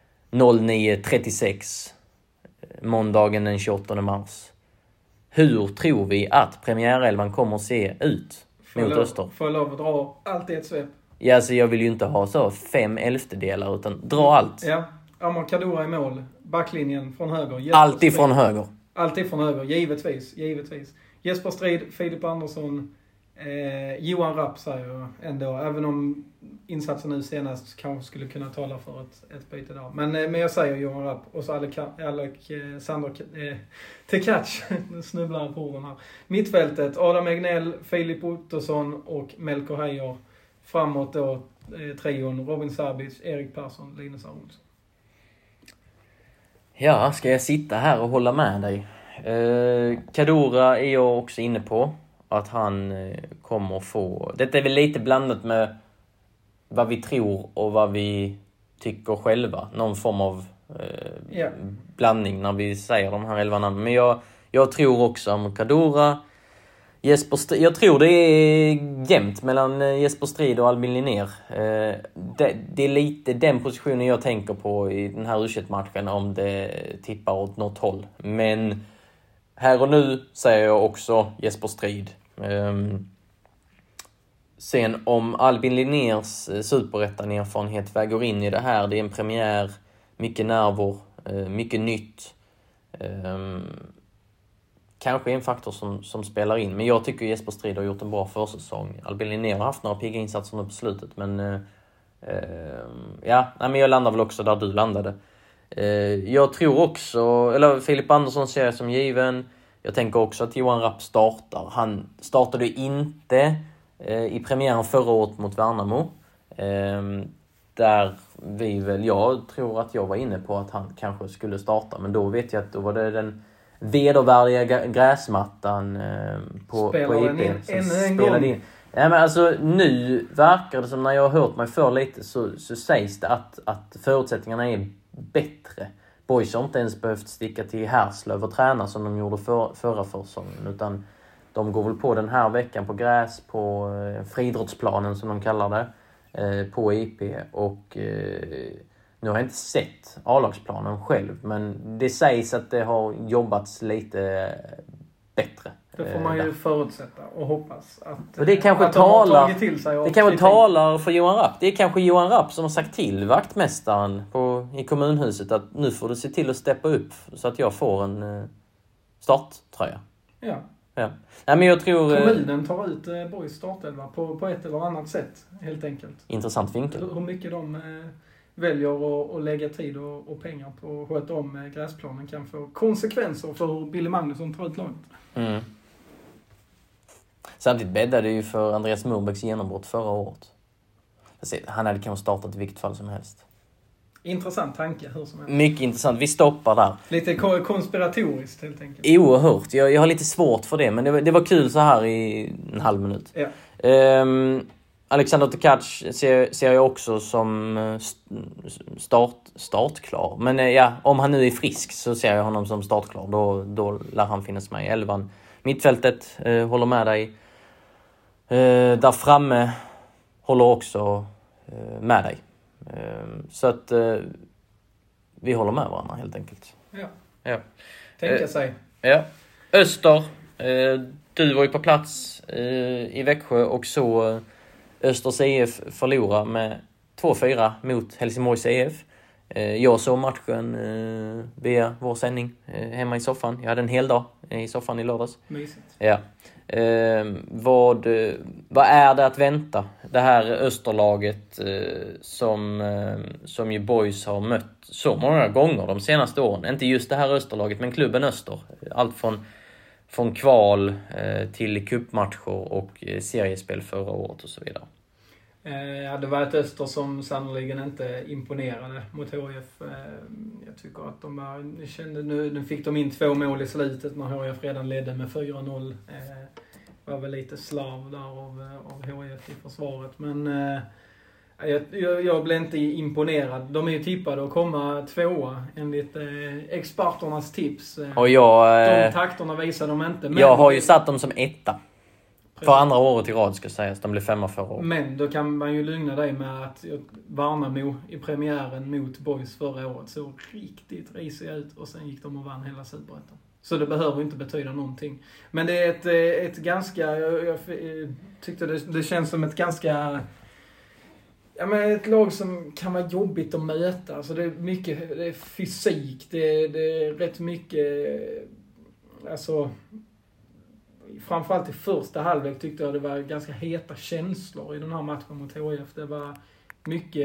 nio trettiosex måndagen den tjugoåttonde mars. Hur tror vi att premiärelvan kommer att se ut får mot lov, Öster? Får jag lov att dra allt i ett svep? Ja, alltså jag vill ju inte ha så fem elftedelar utan dra allt. Ja, Amar Kadura i mål. Backlinjen från höger. Alltid från höger. Alltid från höger, givetvis. givetvis. Jesper Strid, Filip Andersson, eh, Johan Rapp säger jag ändå. Även om insatsen nu senast kanske skulle kunna tala för ett, ett byte där. Men, eh, men jag säger Johan Rapp. Och så Alec, Alec eh, Sander eh, Tekac. Nu snubblar jag på orden här. Mittfältet, Adam Egnell, Filip Ottosson och Melker Heijer. Framåt då eh, trion Robin Sabic, Erik Persson, Linus Aronsson. Ja, ska jag sitta här och hålla med dig? Eh, Kadura är jag också inne på att han eh, kommer få... Detta är väl lite blandat med vad vi tror och vad vi tycker själva. Någon form av eh, yeah. blandning när vi säger de här elva namnen. Men jag, jag tror också om Kadura, Jesper Strid. Jag tror det är jämnt mellan Jesper Strid och Albin Linnér. Eh, det, det är lite den positionen jag tänker på i den här U tjugoett-matchen om det tippar åt något håll. Men här och nu säger jag också Jesper Strid. Um, sen om Albin Linnérs superettan-erfarenhet väger in i det här. Det är en premiär, mycket nervor, uh, mycket nytt. Um, kanske en faktor som, som spelar in. Men jag tycker Jesper Strid har gjort en bra försäsong. Albin Linnér har haft några pigga insatser nu på slutet. Men uh, uh, ja, nej, men jag landar väl också där du landade. Uh, jag tror också, eller Filip Andersson ser jag som given. Jag tänker också att Johan Rapp startar. Han startade inte eh, i premiären förra året mot Värnamo. Eh, där vi väl, jag tror att jag var inne på att han kanske skulle starta. Men då vet jag att då var det den vedervärdiga gräsmattan eh, på, på I P in, som en, spelade en in. Ja, men alltså, nu verkar det som, när jag har hört mig för lite så, så sägs det att, att förutsättningarna är bättre. Boys har inte ens behövt sticka till Härslöv och träna som de gjorde för, förra försäsongen. Utan de går väl på den här veckan på gräs, på eh, friidrottsplanen som de kallar det. Eh, på I P. Och eh, nu har jag inte sett A-lagsplanen själv. Men det sägs att det har jobbats lite bättre. Det får man ju där förutsätta och hoppas att, och det kanske att talar, de har tagit till sig. Det kanske talar för Johan Rapp. Det är kanske Johan Rapp som har sagt till vaktmästaren på, i kommunhuset att nu får du se till att steppa upp så att jag får en eh, starttröja. Ja. Ja. Nej, men jag tror, kommunen tar ut eh, Boys startelva på, på ett eller annat sätt, helt enkelt. Intressant vinkel. Hur, hur mycket de eh, väljer att, att lägga tid och, och pengar på att sköta om gräsplanen kan få konsekvenser för hur Billy Magnusson tar ut laget. Mm. Samtidigt bäddade det ju för Andreas Murbergs genombrott förra året. Han hade kanske startat i vilket fall som helst. Intressant tanke, hur som helst. Mycket intressant. Vi stoppar där. Lite konspiratoriskt helt enkelt. Oerhört. Jag, jag har lite svårt för det, men det var, det var kul så här i en halv minut. Ja. Um, Alexander Tkac ser, ser jag också som start, startklar. Men ja, om han nu är frisk så ser jag honom som startklar. Då, då lär han finnas med i elvan. Mittfältet eh, håller med dig. Eh, där framme håller också eh, med dig. Eh, så att eh, vi håller med varandra helt enkelt. Ja. Ja. Tänka eh, sig. Ja. Öster. Eh, du var ju på plats eh, i Växjö och så eh, Östers E F förlorar med två fyra mot Helsingborgs E F. Eh, jag såg matchen eh, via vår sändning eh, hemma i soffan. Jag hade en hel dag i soffan i lördags. Mysigt. Ja. Eh, vad, vad är det att vänta? Det här Österlaget eh, som, eh, som ju Boys har mött så många gånger de senaste åren. Inte just det här Österlaget, men klubben Öster. Allt från, från kval eh, till cupmatcher och eh, seriespel förra året och så vidare. Ja, det var ett Öster som sannoliken inte imponerade mot H F. Jag tycker att de var, kände nu, nu fick de in två mål i slutet när H F redan ledde med fyra noll. Det var väl lite slav där av, av H F i försvaret. Men jag, jag, jag blev inte imponerad. De är ju tippade att komma tvåa enligt experternas tips. Och jag, de takterna visar de inte. Men jag har ju satt dem som etta. För andra året i rad ska sägas. De blev femma förra året. Men då kan man ju lugna dig med att Värnamo i premiären mot Boys förra året såg riktigt risiga ut. Och sen gick de och vann hela Superettan. Så det behöver inte betyda någonting. Men det är ett, ett ganska... Jag, jag tyckte det, det känns som ett ganska... Ja, men ett lag som kan vara jobbigt att möta. Alltså det är mycket det är fysik. Det, det är rätt mycket... Alltså... Framförallt i första halvlek tyckte jag det var ganska heta känslor i den här matchen mot H F. Det var mycket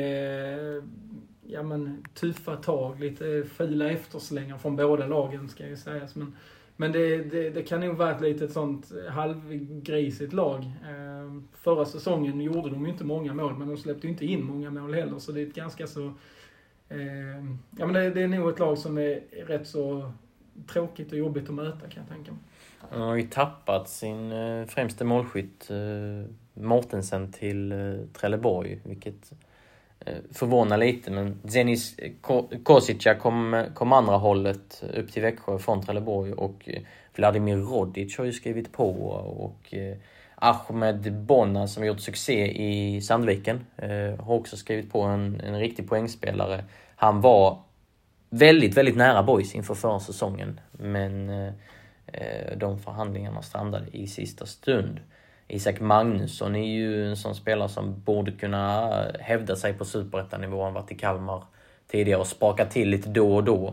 ja, men, tuffa tag, lite fula efterslängar från båda lagen ska jag säga. Men, men det, det, det kan nog vara ett litet sånt halvgrisigt lag. Eh, förra säsongen gjorde de ju inte många mål, men de släppte inte in många mål heller. Så det är ett ganska så... Eh, ja, men det, det är nog ett lag som är rätt så tråkigt och jobbigt att möta kan jag tänka mig. Han har ju tappat sin eh, främste målskytt eh, Mortensen till eh, Trelleborg, vilket eh, förvånar lite. Men Zenis Kosica kom, kom andra hållet upp till Växjö från Trelleborg och eh, Vladimir Rodic har ju skrivit på och eh, Ahmed Bonna som har gjort succé i Sandviken eh, har också skrivit på en, en riktig poängspelare. Han var väldigt, väldigt nära Boys inför förra säsongen, men eh, de förhandlingarna strandade i sista stund. Isak Magnusson är ju en sån spelare som borde kunna hävda sig på superettanivå. Han varit i Kalmar tidigare och spakat till lite då och då.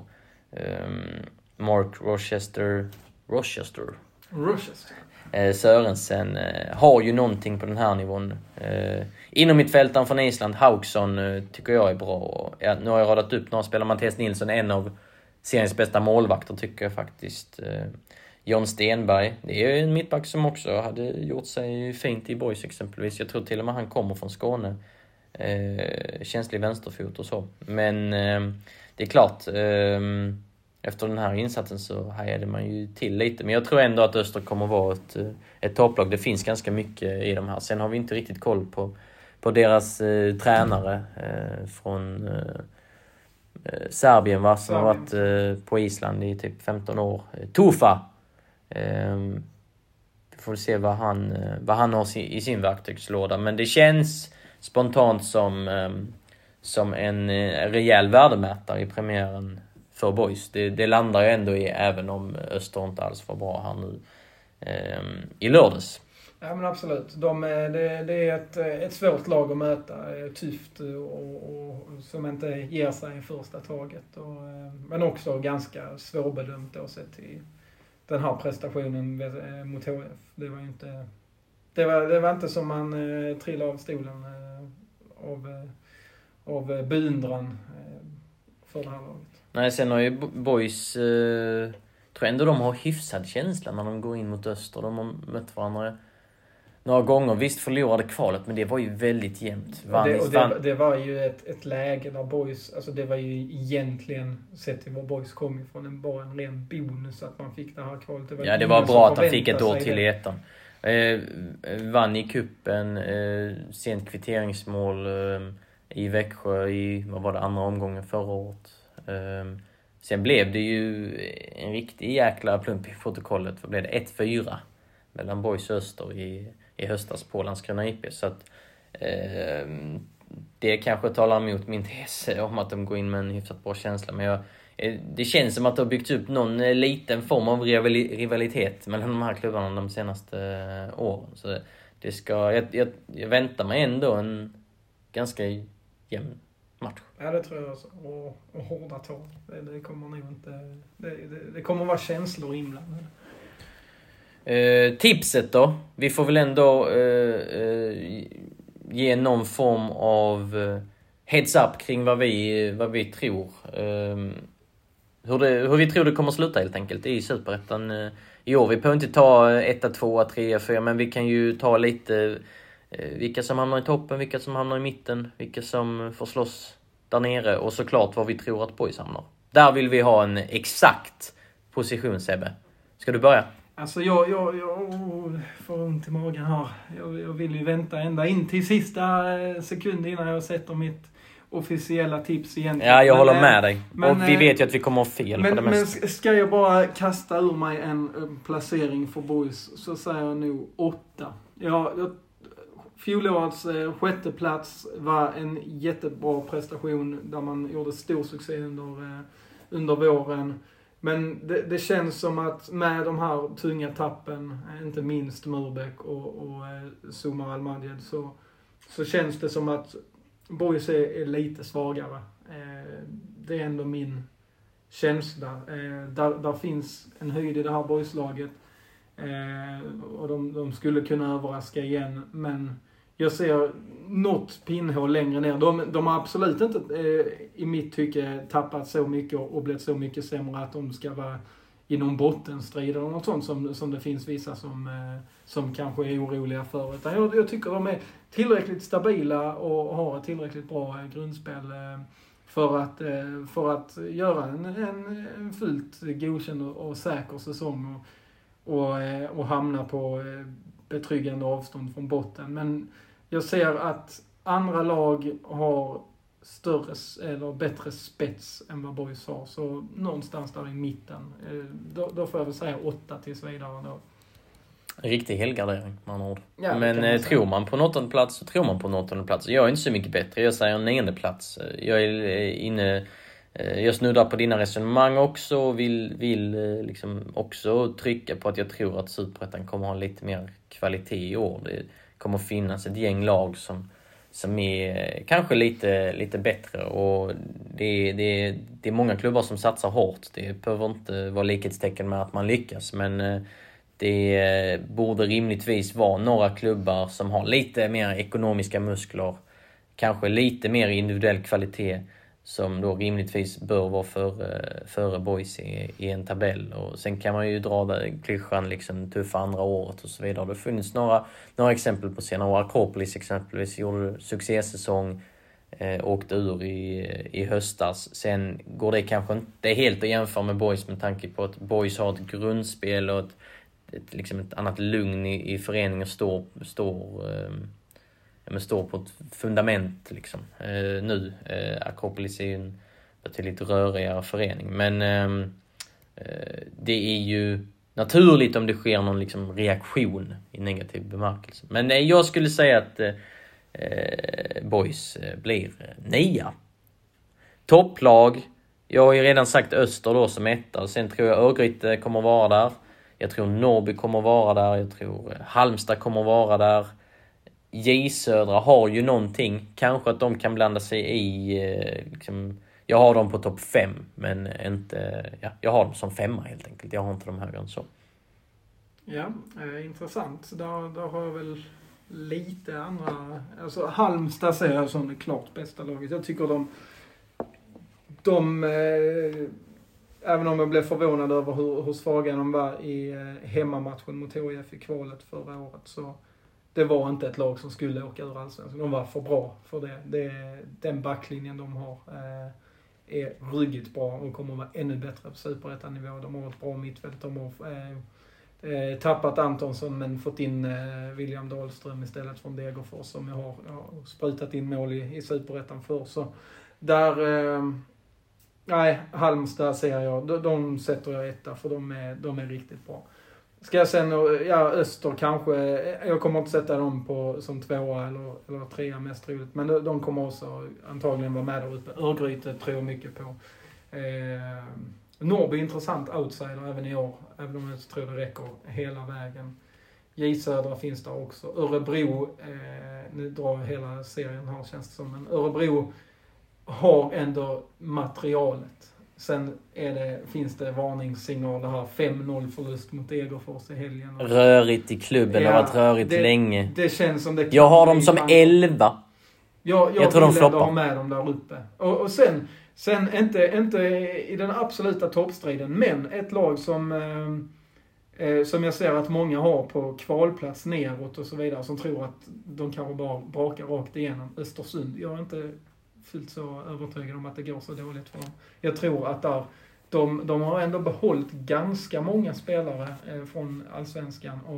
Mark Rochester Rochester Rochester Sörensen har ju någonting på den här nivån. Inom mittfältaren från Island, Hauksson, tycker jag är bra. Ja, nu har jag radat upp några spelare. Mattias Nilsson, en av seriens bästa målvakter tycker jag faktiskt. John Stenberg, det är en mittback som också hade gjort sig fint i Boys exempelvis. Jag tror till och med han kommer från Skåne. Eh, känslig vänsterfot och så. Men eh, det är klart, eh, efter den här insatsen så hajade man ju till lite. Men jag tror ändå att Öster kommer vara ett, ett topplag. Det finns ganska mycket i de här. Sen har vi inte riktigt koll på, på deras eh, tränare eh, från... Eh, Serbien, va? Som har varit eh, på Island i typ femton år. Tufa! Eh, vi får se vad han, eh, vad han har i sin verktygslåda. Men det känns spontant som, eh, som en eh, rejäl värdemätare i premiären för Boys. Det, det landar ju ändå i, även om Öster inte alls var bra här nu eh, i lördags. Ja men absolut. De, det, det är ett, ett svårt lag att möta. Tufft och, och som inte ger sig i första taget. Och, men också ganska svårbedömt då sett till den här prestationen mot H F. Det var inte, det var, det var inte som man eh, trillade av stolen eh, av, av beundran eh, för det här laget. Nej, sen har ju Boys, eh, tror ändå de har hyfsad känsla när de går in mot Öster. De har mött varandra några gånger. Visst förlorade kvalet, men det var ju väldigt jämnt. Och det, och det, det var ju ett, ett läge där Boys, alltså det var ju egentligen, sett till var Boys kom ifrån, en, bara en ren bonus att man fick det här kvalet. Det var ja, det var bra att han fick ett år till i ettan. Eh, vann i kuppen, eh, sent kvitteringsmål eh, i Växjö i, vad var det, andra omgången förra året. Eh, sen blev det ju en riktig jäkla plump i protokollet. Vad blev det? ett fyra mellan Boys och Öster i, i höstas på Landskrona I P. Så att eh, det kanske talar emot min tes om att de går in med en hyfsat bra känsla. Men jag, det känns som att det har byggts upp någon liten form av rivalitet mellan de här klubbarna de senaste åren. Så det ska, jag, jag, jag väntar mig ändå en ganska jämn match. Ja, det tror jag också. Och, och hårda tag. Det, det kommer nog inte... Det, det, det kommer vara känslor inblandade. Eh, tipset då? Vi får väl ändå eh, eh, ge någon form av eh, heads up kring vad vi, vad vi tror. Eh, hur, det, hur vi tror det kommer att sluta helt enkelt i Superettan eh, i år. Vi behöver inte ta ett, två, tre, fyra, men vi kan ju ta lite eh, vilka som hamnar i toppen, vilka som hamnar i mitten, vilka som får slåss där nere och såklart vad vi tror att Boys hamnar. Där vill vi ha en exakt position, Sebbe. Ska du börja? Alltså jag, jag, jag får ont i magen här. Jag, jag vill ju vänta ända in till sista sekund innan jag sätter mitt officiella tips egentligen. Ja, jag men, håller med dig. Men, och vi vet ju att vi kommer att ha fel men, på det mesta. Men ska jag bara kasta ur mig en placering för Boys så säger jag nog åtta. Ja, jag, fjolårets eh, sjätte plats var en jättebra prestation där man gjorde stor succé under, eh, under våren. Men det, det känns som att med de här tunga tappen, inte minst Murbeck och, och eh, Somar Almadjed, så, så känns det som att Boys är, är lite svagare. Eh, det är ändå min känsla. Eh, där, där finns en höjd i det här Boys-laget. Eh, och de, de skulle kunna överraska igen. Men jag ser något pinnhål längre ner. De, de har absolut inte eh, i mitt tycke tappat så mycket och, och blivit så mycket sämre att de ska vara i någon bottenstrid eller något sånt som, som det finns vissa som, eh, som kanske är oroliga för. Utan jag, jag tycker de är tillräckligt stabila och har ett tillräckligt bra eh, grundspel eh, för, att, eh, för att göra en, en, en fullt godkänd och, och säker säsong och, och, eh, och hamna på eh, betryggande avstånd från botten. Men jag ser att andra lag har större eller bättre spets än vad Boys har. Så någonstans där i mitten. Då, då får jag väl säga åtta tills vidare då. Riktig helgardering, man ord. Ja, men eh, tror man på en åttonde plats så tror man på en åttonde plats. Jag är inte så mycket bättre. Jag säger en nionde plats. Jag är inne... Jag snuddar på dina resonemang också och vill, vill liksom också trycka på att jag tror att Superettan kommer ha lite mer kvalitet i år. Det kommer finnas ett gäng lag som, som är kanske lite, lite bättre. Och det, det, det är många klubbar som satsar hårt. Det behöver inte vara likhetstecken med att man lyckas. Men det borde rimligtvis vara några klubbar som har lite mer ekonomiska muskler. Kanske lite mer individuell kvalitet. Som då rimligtvis bör vara före, före Boys i, i en tabell. Och sen kan man ju dra där, klyschan liksom tuffa andra året och så vidare. Det har funnits några, några exempel på senare år. Akropolis exempelvis gjorde succésäsong. Eh, åkte ur i, i höstas. Sen går det kanske inte helt att jämföra med Boys med tanke på att Boys har ett grundspel och ett, ett, liksom ett annat lugn i, i föreningen står... står eh, men står på ett fundament liksom. Eh, nu. Eh, Akropolis är ju en betydligt rörigare förening. Men eh, det är ju naturligt om det sker någon liksom reaktion i negativ bemärkelse. Men eh, jag skulle säga att eh, Boys blir nia. Topplag. Jag har ju redan sagt Öster då som etta. Sen tror jag Örgryte kommer vara där. Jag tror Norrby kommer vara där. Jag tror Halmstad kommer vara där. J Södra har ju någonting. Kanske att de kan blanda sig i... Liksom, jag har dem på topp fem. Men inte... Ja, jag har dem som femma helt enkelt. Jag har inte dem högre än så. Ja, eh, intressant. Där, där har jag väl lite andra... Alltså Halmstad ser jag som det klart bästa laget. Jag tycker de... De... Eh, även om jag blev förvånad över hur, hur svaga de var i eh, hemmamatchen mot H I F i kvalet förra året, så det var inte ett lag som skulle åka ur Allsvenskan. De var för bra för det. det den backlinjen de har eh, är ruggigt bra och kommer att vara ännu bättre på superettan-nivå. De har ett bra mittfält. De har eh, eh, tappat Antonsson men fått in eh, William Dahlström istället från Degerfors som jag har, jag har sprutat in mål i, i superettan för. Så där... Eh, nej, Halmstad ser jag. De, de sätter jag etta för de är, de är riktigt bra. Ska jag sen, ja, Öster kanske, jag kommer inte sätta dem på som tvåa eller, eller trea mest troligt, men de, de kommer också antagligen vara med där uppe. Örgryte tror jag mycket på. Eh, Norrby intressant outsider även i år, även om jag tror det räcker hela vägen. J Södra finns där också. Örebro, eh, nu drar jag hela serien här känns det som, men Örebro har ändå materialet. Sen är det, finns det varningssignaler här. fem noll förlust mot Degerfors i helgen. Rörigt i klubben, ja, har varit rörigt det, länge. Det känns som det kan. Jag har dem som elva. Jag, jag, jag tror de floppar. Jag ha med dem där uppe. Och, och sen, sen inte, inte i den absoluta toppstriden, men ett lag som, eh, som jag ser att många har på kvalplats neråt och så vidare, som tror att de kanske bara brakar rakt igenom. Östersund. Jag är inte fullt så övertygad om att det går så dåligt för dem. Jag tror att där, de, de har ändå behållit ganska många spelare eh, från Allsvenskan. Och,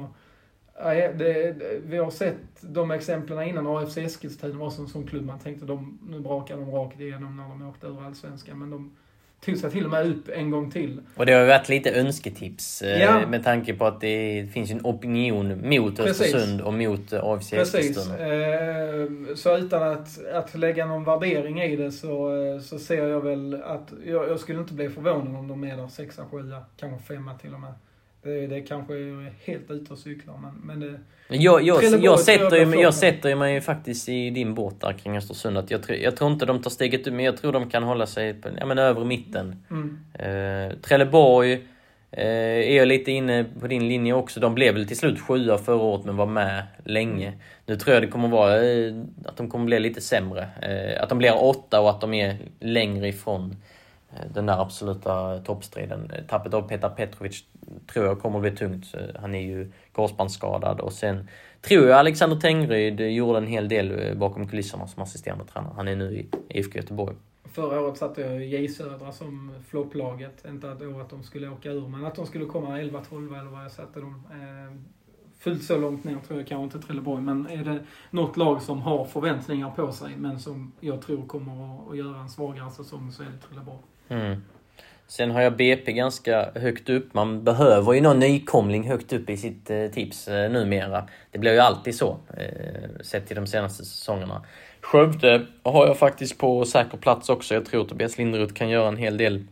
eh, det, det, vi har sett de exemplen innan. A F C Eskilstuna var som, som klubb. Man tänkte de, nu brakar de rakt igenom när de åkte ur Allsvenskan. Men de tog sig till och med upp en gång till. Och det har ju varit lite önsketips eh, ja. med tanke på att det finns en opinion mot Precis. Östersund och mot A F C Eskilstuna. Eh, så utan att, att lägga någon värdering i det så, så ser jag väl att jag, jag skulle inte bli förvånad om de är där sexa, sjua, kanske femma till och med. Det, det kanske är helt ute och cyklar, men, men det... Jag, jag, jag, sätter ju, jag sätter mig ju faktiskt i din båt där kring Östersund. Att jag, jag tror inte de tar steget ut, men jag tror de kan hålla sig på, ja, men över mitten. Mm. Eh, Trelleborg eh, är jag lite inne på din linje också. De blev väl till slut sjua förra året, men var med länge. Nu tror jag det kommer vara eh, att de kommer bli lite sämre. Eh, att de blir åtta och att de är längre ifrån den där absoluta toppstriden. Tappet av Petar Petrovic tror jag kommer att bli tungt. Han är ju korsbandsskadad. Och sen tror jag Alexander Tengryd gjorde en hel del bakom kulisserna som assisterande tränare. Han är nu i I F K Göteborg. Förra året satte jag J Södra som flopplaget. Inte att, att de skulle åka ur, men att de skulle komma elva tolv eller vad jag satte dem. Eh, fullt så långt ner tror jag kanske inte Trelleborg. Men är det något lag som har förväntningar på sig, men som jag tror kommer att, att göra en svagare säsong, så är det Trelleborg. Mm. Sen har jag B P ganska högt upp. Man behöver ju någon nykomling högt upp i sitt eh, tips eh, numera. Det blir ju alltid så, eh, sett till de senaste säsongerna. Skövde har jag faktiskt på säker plats också. Jag tror att Tobias Linderoth kan göra en hel del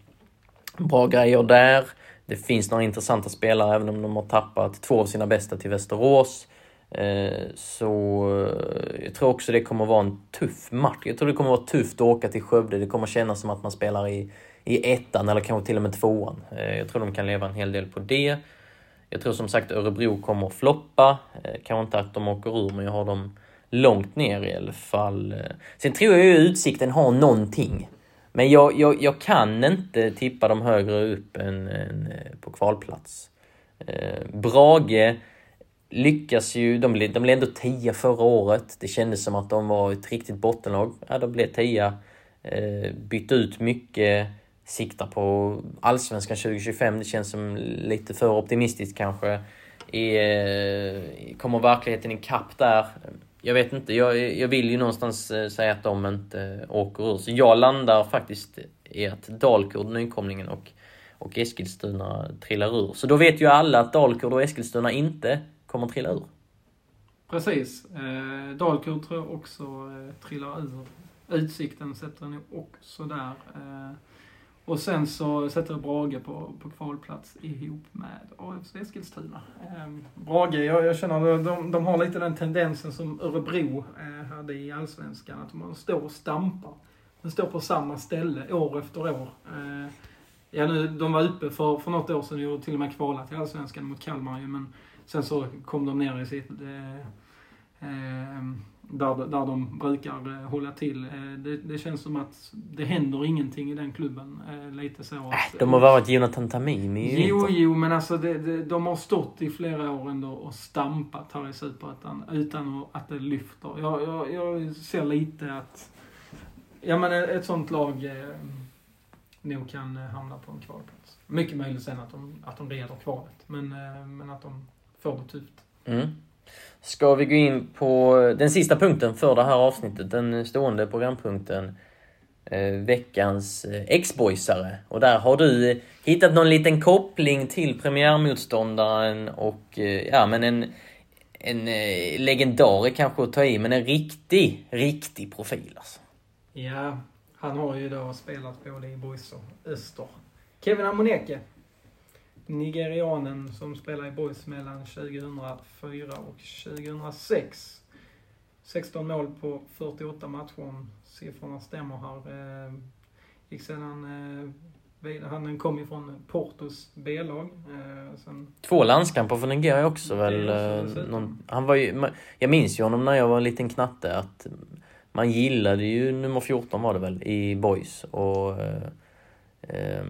bra grejer där. Det finns några intressanta spelare, även om de har tappat två av sina bästa till Västerås. Eh, så eh, jag tror också det kommer vara en tuff match. Jag tror det kommer vara tufft att åka till Skövde. Det kommer kännas som att man spelar i, i ettan eller kanske till och med tvåan. Eh, jag tror de kan leva en hel del på det. Jag tror som sagt Örebro kommer att floppa. Eh, kanske inte att de åker ur, men jag har dem långt ner i alla fall. Sen tror jag ju Utsikten har någonting. Men jag, jag, jag kan inte tippa dem högre upp än, än på kvalplats. Eh, Brage lyckas ju, de blev, de blev ändå tia förra året. Det kändes som att de var ett riktigt bottenlag. Ja, de blev tia. Eh, bytt ut mycket. Siktar på Allsvenskan tjugo tjugofem. Det känns som lite för optimistiskt kanske. Eh, kommer verkligheten i kapp där? Jag vet inte. Jag, jag vill ju någonstans säga att de inte åker ur. Så jag landar faktiskt i att Dalkurd, nykomlingen, och, och Eskilstuna trillar ur. Så då vet ju alla att Dalkurd och Eskilstuna inte kommer trilla ur. Precis. Eh, Dalkurd tror jag också eh, trillar ur. Utsikten sätter ni också där. Eh, och sen så sätter Brage på, på kvalplats ihop med A F C Eskilstuna. Eh, Brage, jag, jag känner att de, de har lite den tendensen som Örebro eh, hade i Allsvenskan. Att man står och stampar. De står på samma ställe år efter år. Eh, ja, nu, de var uppe för, för något år sedan och till och med kvalat till Allsvenskan mot Kalmar. Men sen så kom de ner i sitt... Eh, Eh, där, där de brukar eh, hålla till. Eh, det, det känns som att det händer ingenting i den klubben. Eh, lite så att, äh, de har varit Jonathan Tamimi. Jo, jo, men alltså det, det, de har stått i flera år ändå och stampat här i Superettan utan att det lyfter. Jag, jag, jag ser lite att ja, men ett sånt lag eh, nog kan hamna på en kvalplats. Mycket möjligt sen att de, att de reder kvalet, men, eh, men att de får det tufft. Mm. Ska vi gå in på den sista punkten för det här avsnittet, den stående programpunkten, eh, veckans eh, ex-boysare. Och där har du hittat någon liten koppling till premiärmotståndaren och eh, ja, men en, en eh, legendar kanske att ta i, men en riktig, riktig profil alltså. Ja, han har ju då spelat både i Boys och Öster. Kevin Amoneke. Nigerianen som spelar i Boys mellan tjugohundrafyra och tjugohundrasex. sexton mål på fyrtioåtta matcher, om siffrorna stämmer här. Eh, gick sedan, eh, han kom ju från Portos B-lag. Eh, sen... Två landskamper för Nigeria också väl. Också, eh, någon, han var ju, jag minns ju honom när jag var en liten knatte att man gillade ju nummer fjorton var det väl i Boys och eh, eh,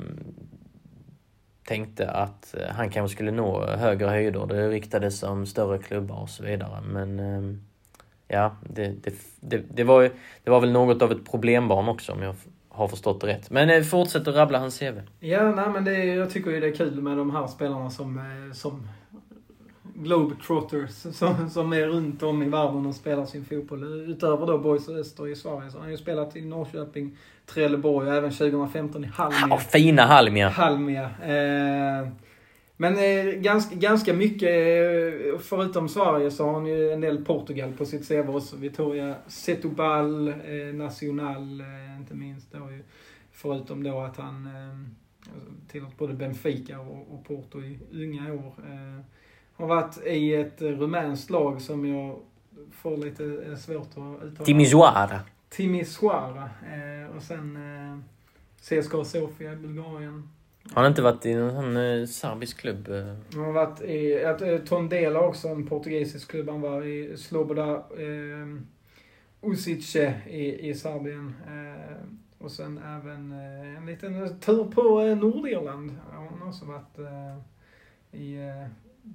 tänkte att han kanske skulle nå högre höjder. Det riktades om större klubbar och så vidare. Men eh, ja, det, det, det, det, var, det var väl något av ett problembarn också om jag har förstått det rätt. Men eh, fortsätt att rabbla hans C V. Ja, nej, men det, jag tycker ju det är kul med de här spelarna som, som Globetrotters som, som är runt om i världen och spelar sin fotboll. Utöver då Boys och Öster i Sverige så han har ju spelat i Norrköping, Trelleborg och även tjugohundrafemton i Halmia. Ja, fina Halmia. Halmia. Eh, men eh, ganska, ganska mycket, eh, förutom Sverige så har han ju en del Portugal på sitt C V också. Vitória Setúbal, eh, Nacional, eh, inte minst då ju. Förutom då att han eh, tillåt både Benfica och, och Porto i unga år. Eh, har varit i ett rumänskt lag som jag får lite svårt att uttala. Timisoara. Timisoara. Eh, och sen eh, C S K A Sofia i Bulgarien. Han har inte varit i någon sån eh, serbisk klubb? Eh. Han har varit i att Tondela också, en portugisisk klubb. Han var i Sloboda eh, Usice i, i Serbien. Eh, och sen även eh, en liten tur på eh, Nordirland. Han har också varit eh, i eh,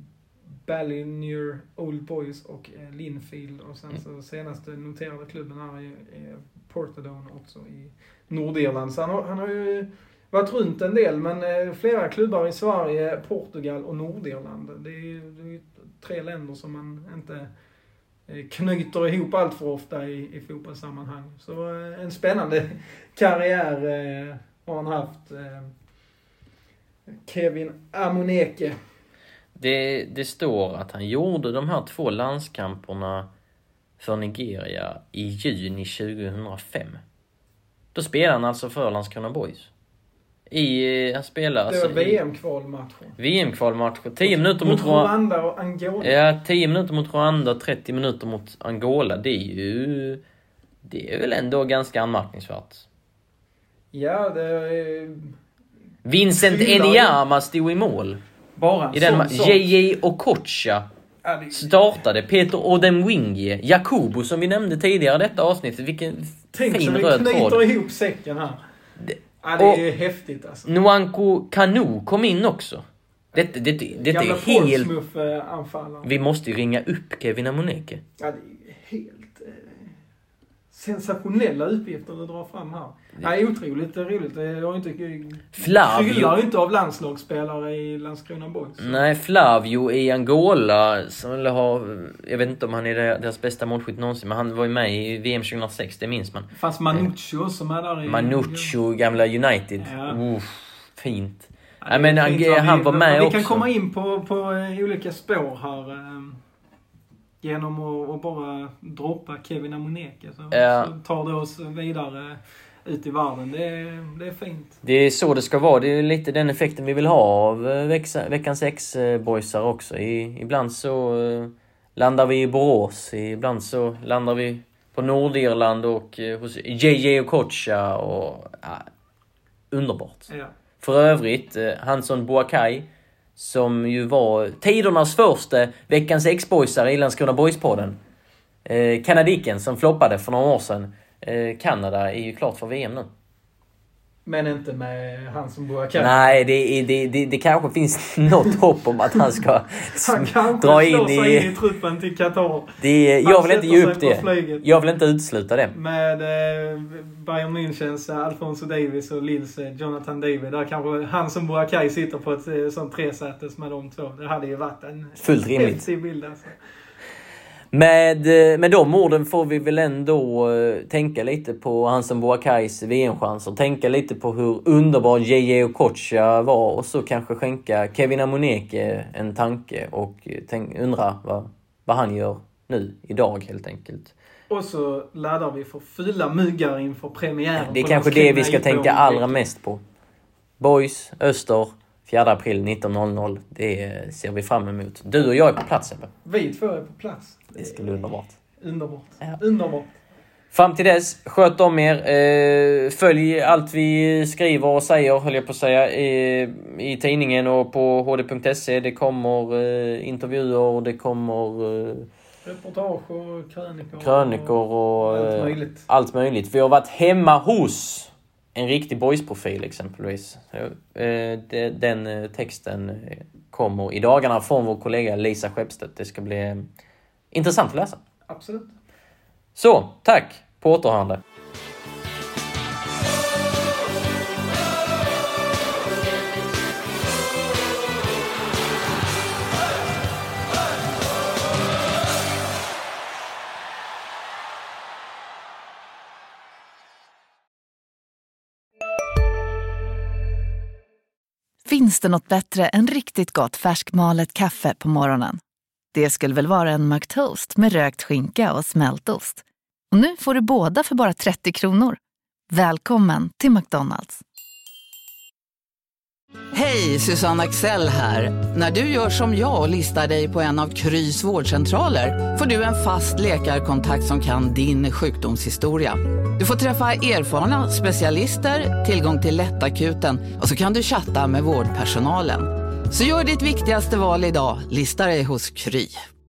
Ballymure, Old Boys och eh, Linfield. Och sen så senaste noterade klubben här är, är Portadown också i Nordirland. Så han har, han har ju varit runt en del, men eh, flera klubbar i Sverige, Portugal och Nordirland. Det är, det är tre länder som man inte eh, knyter ihop allt för ofta i, i fotbollssammanhang. Så eh, en spännande karriär eh, har han haft. Eh, Kevin Amoneke. Det, det står att han gjorde de här två landskamperna för Nigeria i juni tjugohundrafem. Då spelade han alltså för Landskrona Boys. I, han spelade det var alltså V M-kvalmatcher. V M-kvalmatcher. tio minuter mot, mot Rwanda och Angola. Ja, tio minuter mot Rwanda, trettio minuter mot Angola. Det är ju... Det är väl ändå ganska anmärkningsvärt. Ja, det är... Vincent Enyama stod i mål. Bara i den J J Okocha ja, det... startade. Peter Odemwingie. Jakubo som vi nämnde tidigare i detta avsnittet. Vilken Tänk fin röd röd tråd. Tänk som vi knyter ihop säcken här. Det, ja, det är häftigt alltså. Nwanko Kanu kom in också. Detta det, det, det, Gamla är helt... Portsmouth-anfallare. Vi måste ju ringa upp Kevin Amoneke. Ja, det är helt... Eh, sensationella uppgifter du drar fram här. Det är otroligt roligt. Jag har inte... Flavio. Kryllar inte av landslagsspelare i Landskrona Boys. Nej, Flavio i Angola som har... Jag vet inte om han är deras bästa målskytt någonsin, men han var ju med i V M tjugohundrasex, det minns man. Det fanns Manuccio som är där i... Manuccio, gamla United. Ja. Uff, fint. Ja, Nej, men han, fint han vi, var med vi också. Vi kan komma in på, på olika spår här. Eh, genom att, att bara droppa Kevin Amoneke. Så, ja. så tar det oss vidare ut i världen. Det är, det är fint. Det är så det ska vara. Det är lite den effekten vi vill ha av vexa, veckans ex-boysar också. I, ibland så uh, landar vi i Borås. Ibland så landar vi på Nordirland och uh, hos J J Okocha. Och, uh, underbart. Ja. För övrigt, uh, Hansson Boakai, som ju var tidernas första veckans ex-boysar i Landskrona Boys-podden. Eh, Kanadiken som floppade för några år sedan. Eh, Kanada är ju klart för V M nu. Men inte med han som Boakari. Nej, det, det, det, det kanske finns något hopp om att han ska han kanske dra in slår sig i... in i truppen till Qatar. Det, jag vill inte ge upp det. Flyget. Jag vill inte utesluta det. Med eh, Bayern Münchens eh, Alfonso Davies och Lils eh, Jonathan David. Där kanske han som Boakari sitter på ett eh, sånt tresättes med de två. Det hade ju varit en fullt rimligt häftig bild alltså. Med, med de orden får vi väl ändå uh, tänka lite på Hansen Boakaris V M-chanser. Tänka lite på hur underbar J J Okocha var. Och så kanske skänka Kevin Amoneke en tanke. Och tänk, undra vad, vad han gör nu, idag helt enkelt. Och så laddar vi för fylla muggar inför premiären. Det är kanske det vi ska tänka allra mest på. Boys, Öster, fjärde april nitton noll noll. Det ser vi fram emot. Du och jag är på plats, Ebbe. Vi två är på plats. Det ska bli underbart. Underbart. Ja. Underbart. Fram till dess, sköt om er. Eh, följ allt vi skriver och säger, höll jag på att säga, i, i tidningen och på h d punkt se. Det kommer eh, intervjuer, det kommer eh, reportage och krönikor. krönikor och, och allt eh, möjligt. allt möjligt. Vi har varit hemma hos en riktig boysprofil exempelvis. Eh, de, den eh, texten kommer i dagarna från vår kollega Lisa Skeppstedt. Det ska bli eh, intressant att läsa. Absolut. Så, tack. På återhörande. Finns det något bättre än riktigt gott färskmalet kaffe på morgonen? Det skulle väl vara en McToast med rökt skinka och smältost. Och nu får du båda för bara trettio kronor. Välkommen till McDonald's. Hej, Susanne Axel här. När du gör som jag och listar dig på en av Krys vårdcentraler får du en fast läkarkontakt som kan din sjukdomshistoria. Du får träffa erfarna specialister, tillgång till lättakuten och så kan du chatta med vårdpersonalen. Så gör ditt viktigaste val idag, listar dig hos Kry.